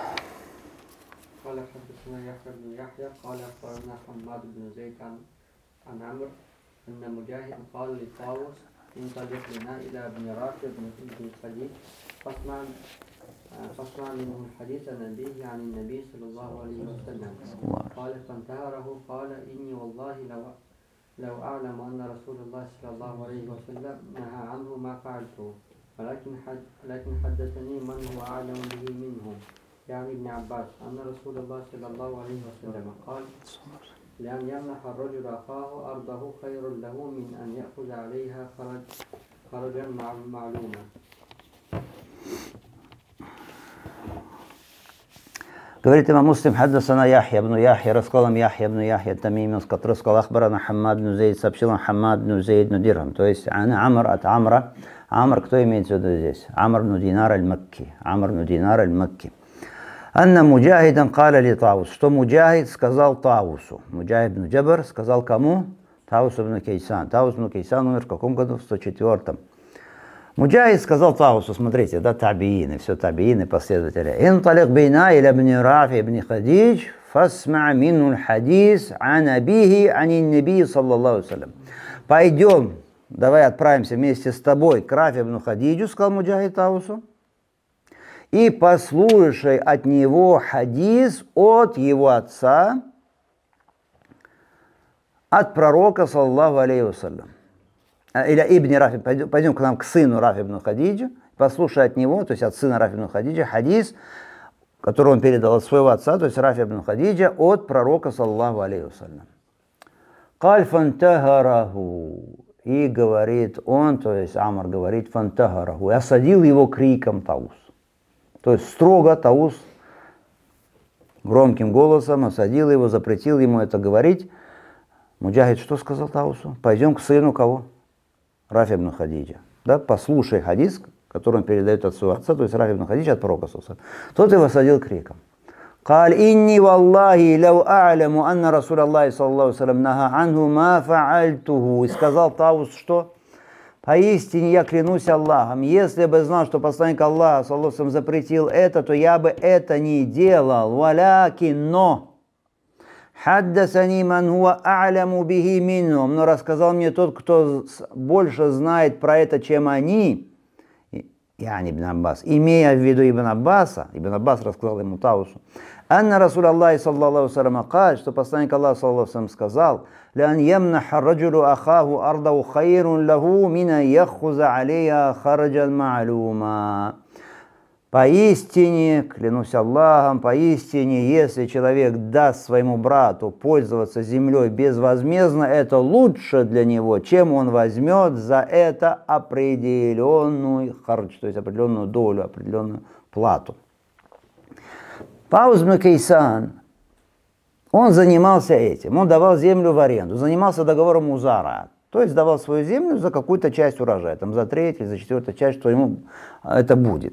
فاسمع منه الحديث عن أبيه عن النبي صلى الله عليه وسلم قال فانتهره قال إني والله لو لو أعلم أن رسول الله صلى الله عليه وسلم نهى عنه ما فعلته ولكن حد لكن حدثني من هو أعلم به منهم يعني ابن عباس أن رسول الله صلى الله عليه وسلم قال لأن يمنح الرجل أخاه أرضه خير له من أن يأخذ عليها خرج خرجا معلوما. Говорит имам Муслим, хаддасана Яхья ибн Яхья, рассказал им Яхья ибн Яхья Тамими, который сказал, ахбарана Хаммад ибн Зейд, сообщил нам Хаммад ибн Зейд ибн Дирхам. То есть ана Амр от Амра. Амр, кто имеется в виду здесь? Амр ибн Динар аль-Макки. Амр ибн Динар аль-Макки. Анна Муджахидан каля ли Таус. Что Муджахид сказал Таусу. Муджахид ибн Джабр сказал кому? Таус ибн Кейсан. Таус ибн Кейсан умер в каком году? В сто четвёртом. Муджахид сказал Таусу, смотрите, да, табиины, все табиины, последователи. Инталик бина или ибн Рафи ибн Хадидж, фасма минул хадис ан абихи ани наби саллаллаху алейхи ва саллям. Пойдем, давай отправимся вместе с тобой к Рафи ибн Хадиджу, сказал Муджахид Таусу, и послушай от него хадис от его отца, от пророка саллаллаху алейхи ва саллям. Или Ибн Рафи, пойдем, пойдем к нам, к сыну Рафи ибн Хадиджа, послушай от него, то есть от сына Рафи ибн Хадиджа, хадис, который он передал от своего отца, то есть Рафи ибн Хадиджа, от пророка, саллаллаху алейхи ва саллям. Каль фантахараху. И говорит он, то есть Амр говорит, фантахараху, и осадил его криком Таус. То есть строго Таус громким голосом осадил его, запретил ему это говорить. Муджахид что сказал Таусу? Пойдем к сыну кого? Рафи ибн Хадиджа. Да, послушай хадис, который он передает от своего отца, то есть Рафи ибн Хадиджа от пророка. Тот его осадил криком. قال إني والله لو أعلم أن رسول الله صلى الله عليه وسلم نهى عنه ما فعلته. И сказал Таус, что поистине я клянусь Аллахом, если бы знал, что посланник Аллаха саллаллаху алейхи ва саллям запретил это, то я бы это не делал. Валякин, но хаддасани ман хуа а'ляму бихи минхум, но рассказал мне тот, кто больше знает про это, чем они. Яни ибн Аббас, имея в виду Ибн Аббаса, Ибн Аббас рассказал ему Таусу, анна Расул Аллахи саллаллаху алейхи ва саллям каль, что посланник Аллаха саллаллаху алейхи ва саллям сказал, лян ямнаха раджулу ахаху ардау хайрун лаху мина яххуза алейха хараджал ма'лума. Поистине, клянусь Аллахом, поистине, если человек даст своему брату пользоваться землей безвозмездно, это лучше для него, чем он возьмет за это определенную хардж, то есть определенную долю, определенную плату. Таус ибн Кайсан, он занимался этим, он давал землю в аренду, занимался договором музара, то есть давал свою землю за какую-то часть урожая, там за треть или за четвертую часть, что ему это будет.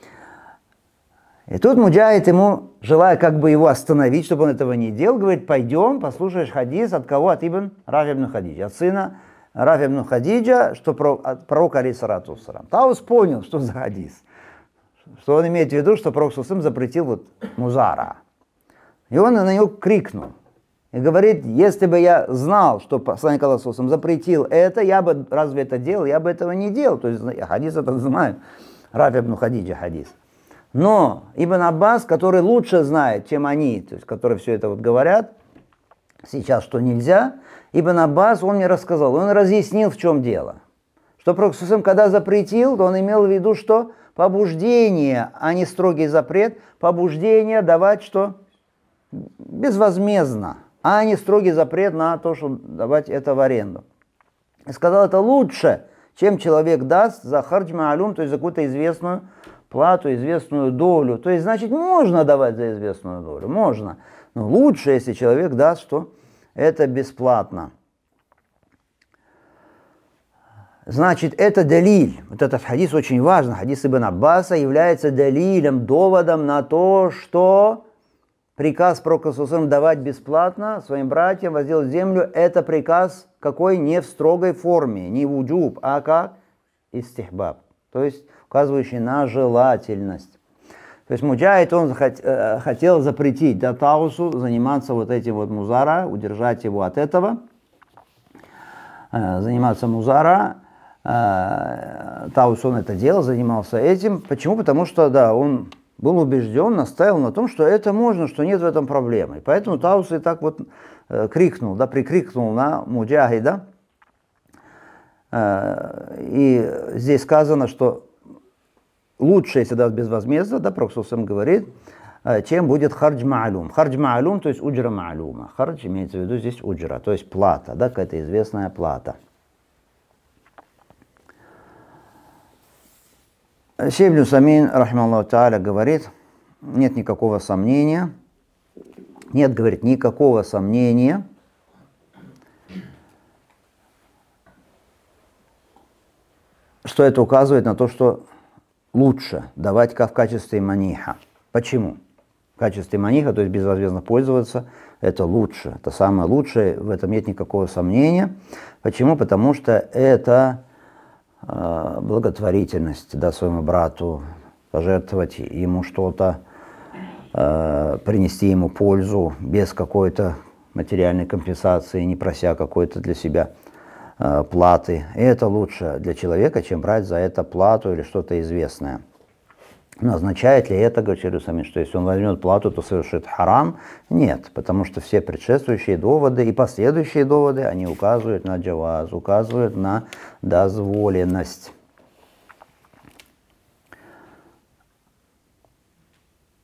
И тут Муджахид ему, желая как бы его остановить, чтобы он этого не делал, говорит, пойдем, послушаешь хадис от кого? От Ибн Рафи ибн Хадиджа, от сына Рафи ибн Хадиджа, что пророк алейхиссалату вассалям. Таус понял, что за хадис, что он имеет в виду, что пророк саллаллаху алейхи ва саллям запретил вот музара. И он на него крикнул и говорит, если бы я знал, что посланник Аллаха саллаллаху алейхи ва саллям запретил это, я бы разве это делал? Я бы этого не делал. То есть хадис этот знаю, Рафи ибн Хадиджа хадис. Но Ибн Аббас, который лучше знает, чем они, то есть которые все это вот говорят, сейчас что нельзя, Ибн Аббас, он мне рассказал, он разъяснил, в чем дело. Что пророк саллаллаху алейхи ва саллям, когда запретил, то он имел в виду, что побуждение, а не строгий запрет, побуждение давать что? Безвозмездно, а не строгий запрет на то, что давать это в аренду. И сказал, это лучше, чем человек даст за хардж ма'лум, то есть за какую-то известную плату, известную долю. То есть, значит, можно давать за известную долю, можно. Но лучше, если человек даст, что это бесплатно. Значит, это далиль. Вот этот хадис очень важен. Хадис Ибн Аббаса является далилем, доводом на то, что приказ пророка саллаллаху алейхи ва саллям давать бесплатно своим братьям возделать землю, это приказ какой? Не в строгой форме, не вуджуб, а как истихбаб. То есть указывающий на желательность. То есть Муджахид, он хотел запретить да, Таусу заниматься вот этим вот музара, удержать его от этого, заниматься музара. Таус, он это делал, занимался этим. Почему? Потому что, да, он был убежден, настаивал на том, что это можно, что нет в этом проблемы. Поэтому Таус и так вот крикнул, да, прикрикнул на Муджахида. И здесь сказано, что лучше, если даст безвозмездно, да, пророк саллаллаху алейхи ва саллям говорит, чем будет хардж ма'лум. Хардж ма'лум, то есть уджра ма'лума. Хардж имеется в виду здесь уджра, то есть плата, да, какая-то известная плата. Шейх ибн Усаймин, рахимахуллаху тааля, говорит, нет никакого сомнения, нет, говорит, никакого сомнения, что это указывает на то, что лучше давать в качестве маниха. Почему? В качестве маниха, то есть безвозмездно пользоваться, это лучше. Это самое лучшее, в этом нет никакого сомнения. Почему? Потому что это э, благотворительность, да, своему брату, пожертвовать ему что-то, э, принести ему пользу без какой-то материальной компенсации, не прося какой-то для себя э, платы. И это лучше для человека, чем брать за это плату или что-то известное. Но означает ли это, говорит Шейх Усаймин, что если он возьмет плату, то совершит харам? Нет, потому что все предшествующие доводы и последующие доводы, они указывают на джаваз, указывают на дозволенность.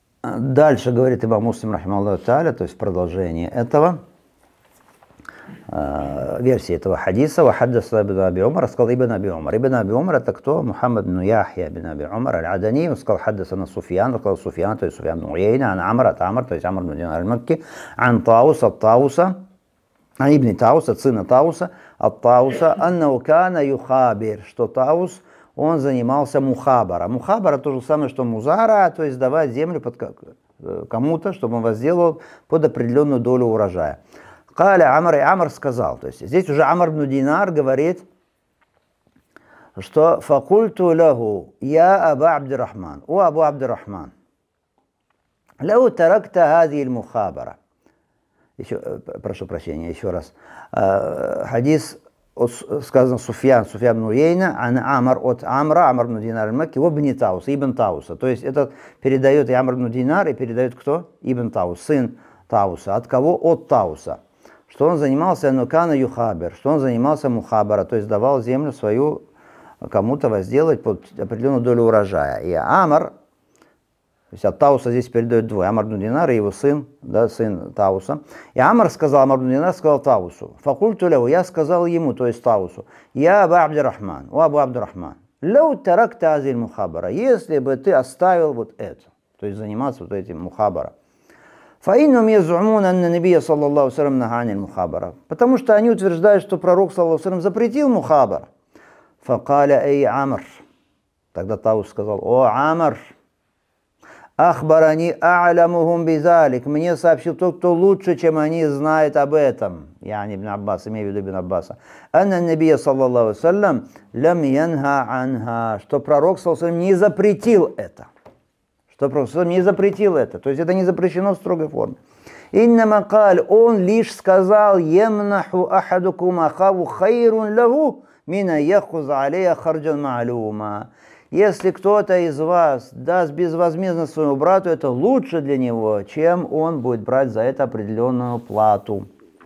Дальше говорит имам Муслим, рахимахуллаху тааля, то есть в продолжение этого, версии этого хадиса. «Вахаддаса ибн Аби Умар», сказал Ибн Аби Умар. Ибн Аби Умар это кто? Мухаммад ибн Яхья ибн Аби Умар аль-Адани. Он сказал: «Хаддасана Суфьян», сказал Суфьян, то есть Суфьян ибн Уяйна, ан Амр, от Амр, то есть Амр ибн Динар аль-Макки, ан Таус, от Тауса, ан Ибн Тауса, от сына Тауса, от Тауса, аннау кана юхабир, что Таус, он занимался мухабара. Мухабара то же самое, что музара, то есть давать землю под кому-то, чтобы он возделал под определенную долю урожая. Каля Амр, и Амр сказал, то есть здесь уже Амр ибн Динар говорит, что факульту лаху я Аба Абдурахман, о Абу Абдурахман, лау таракта хади мухабара. Еще, прошу прощения, еще раз. Хадис сказано Суфьян, Суфьян ибн Уяйна, ан Амр, от Амра, Амр ибн Динар аль-Макки, в Ибн Таус, Ибн Тауса. То есть это передает и Амр ибн Динар, и передает кто? Ибн Таус, сын Тауса. От кого? От Тауса. Что он занимался нукана юхабер, что он занимался мухабара, то есть давал землю свою кому-то возделать под определенную долю урожая. И Амр, то есть от Тауса здесь передают двое, Амр ибн Динар и его сын, да, сын Тауса. И Амр сказал, Амр ибн Динар сказал Таусу, факульту леву, я сказал ему, то есть Таусу, я Аба Абдурахман, о Абу Абдурахман, лау таракта азиль мухабара, если бы ты оставил вот это, то есть заниматься вот этим мухабара. فإنهم يزعمون أن النبي صلى الله عليه وسلم نهى عن المخابرة. Потому что они утверждают, что пророк صلى الله عليه وسلم запретил мухабар. فقال أي عمر. Тогда Таус сказал: о Амр, أخبرني أعلمهم بذلك. Мне сообщил тот, кто лучше, чем они, знает об этом. يعني ابن عباس, имею в виду ибн Аббаса. أن النبي صلى الله عليه وسلم لم ينهى عنها. Что пророк صلى الله عليه وسلم не запретил это. Что пророк не запретил это, то есть это не запрещено в строгой форме. Иннама каль, он лишь сказал: ямнаху ахадукум ахаву хайрун лаху мина яхуз алея харджан ма'лума. Если кто-то из вас даст безвозмездно своему брату, это лучше для него, чем он будет брать за это определенную плату.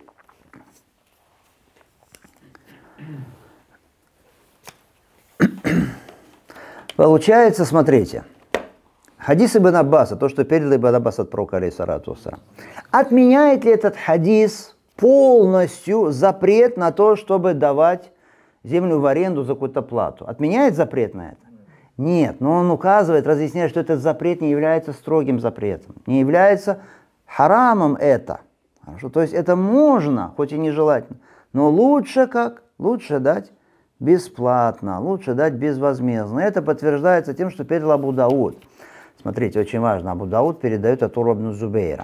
Получается, смотрите. Хадис Ибн Аббаса, то, что передал Ибн Аббас от пророка, алейхиссалату вассалям. Отменяет ли этот хадис полностью запрет на то, чтобы давать землю в аренду за какую-то плату? Отменяет запрет на это? Нет, но он указывает, разъясняет, что этот запрет не является строгим запретом, не является харамом это. Хорошо? То есть это можно, хоть и нежелательно, но лучше как? Лучше дать бесплатно, лучше дать безвозмездно. Это подтверждается тем, что передал Абу Дауд. Смотрите, очень важно, Абу Дауд передает от Урва ибн Зубейра.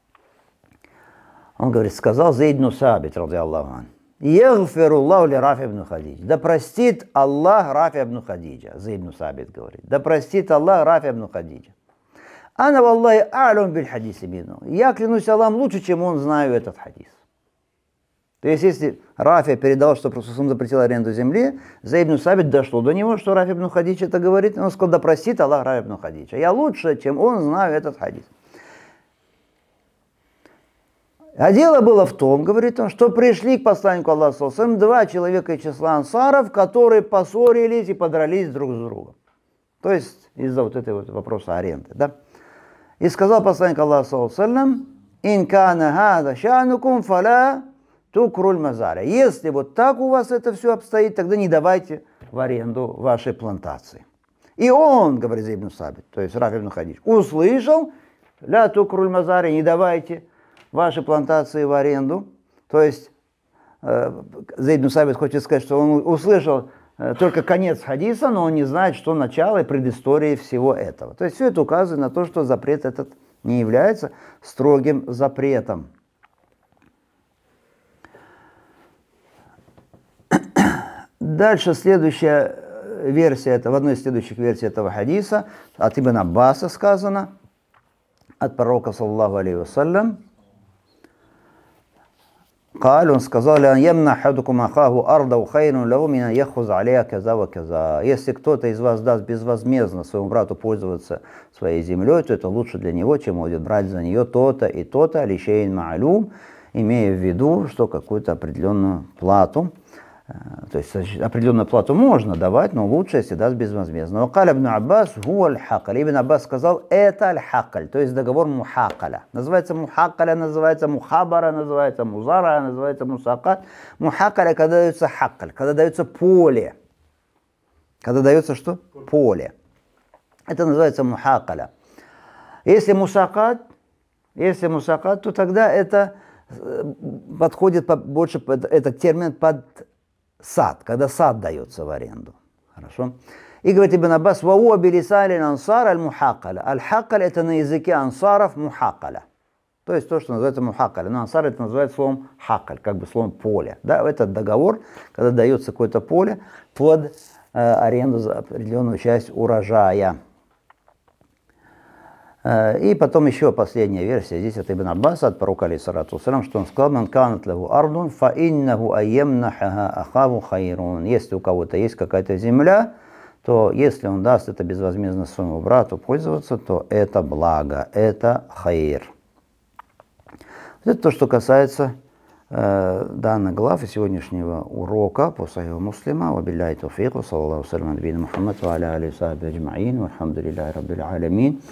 Он говорит, сказал Зейд ибн Сабит, ради Аллаху ан, «Ягфируллаху ли Рафи ибн Хадидж». Да простит Аллах Рафи ибн Хадиджа. Зейд ибн Сабит говорит. Да простит Аллах Рафи ибн Хадиджа. Ана валлахи а'лам биль хадиси мину. Я клянусь Аллахом лучше, чем он, знаю этот хадис. То есть, если Рафи передал, что Пророк запретил аренду земли, Зейд ибн Сабит дошло до него, что Рафи ибн Хадидж это говорит, он сказал: да простит Аллах Рафи ибн Хадиджа. Я лучше, чем он, знаю этот хадис. А дело было в том, говорит он, что пришли к посланнику Аллаха два человека из числа ансаров, которые поссорились и подрались друг с другом. То есть, из-за вот этого вот вопроса аренды, да? И сказал посланник Аллаха: «Ин кана хада шанукум фаля тукруль мазаря». Если вот так у вас это все обстоит, тогда не давайте в аренду вашей плантации. И он, говорит Зейд ибн Сабит, то есть Рафи ибн Хадидж, услышал: ля тукруль мазаря, не давайте ваши плантации в аренду. То есть э, Зейд ибн Сабит хочет сказать, что он услышал э, только конец хадиса, но он не знает, что начало и предыстория всего этого. То есть все это указывает на то, что запрет этот не является строгим запретом. Дальше следующая версия, это в одной из следующих версий этого хадиса, от Ибн Аббаса сказано, от пророка, саллаллаху алейхи вассалям, قال, он сказал: если кто-то из вас даст безвозмездно своему брату пользоваться своей землей, то это лучше для него, чем он будет брать за нее то-то и то-то, лишейн ма'лум, имея в виду, что какую-то определенную плату. То есть определенную плату можно давать, но лучше, если даст безвозмездно. Вакаля ибн Аббас хуа аль-хакаль. Ибн Аббас сказал, это аль-хакаль, то есть договор мухакаля. Называется мухакаля, называется мухабара, называется музара, называется мусакат. Мухакаля, когда дается хакаль, когда дается поле. Когда дается что? Поле. Это называется мухакаля. Если мусакат, если мусакат, то тогда это подходит больше под, этот термин под сад, когда сад дается в аренду. Хорошо? И говорит Ибн Аббас, вауа билисалин ансар аль-мухакаля. Аль-хакаль это на языке ансаров мухакаля. То есть то, что называется мухакаля. Но ансар это называется словом хакаль, как бы словом поле. Да, этот договор, когда дается какое-то поле под э, аренду за определенную часть урожая. И потом еще последняя версия, здесь от Ибн Аббаса, от пророка алейхиссалату вассалям, что он сказал, «Ман канат лаху ардун, фа иннаху айямнахаха ахаву хайрун». Если у кого-то есть какая-то земля, то если он даст это безвозмездно своему брату пользоваться, то это благо, это хайр. Это то, что касается э, данной главы сегодняшнего урока по Сахиху Муслима. Ва билляхи тауфиқ, ва саллаллаху алейхи ва саллям, Мухаммад ва аля алейхи ва сахбихи аджмаин, вальхамдулиллахи раббил алямин.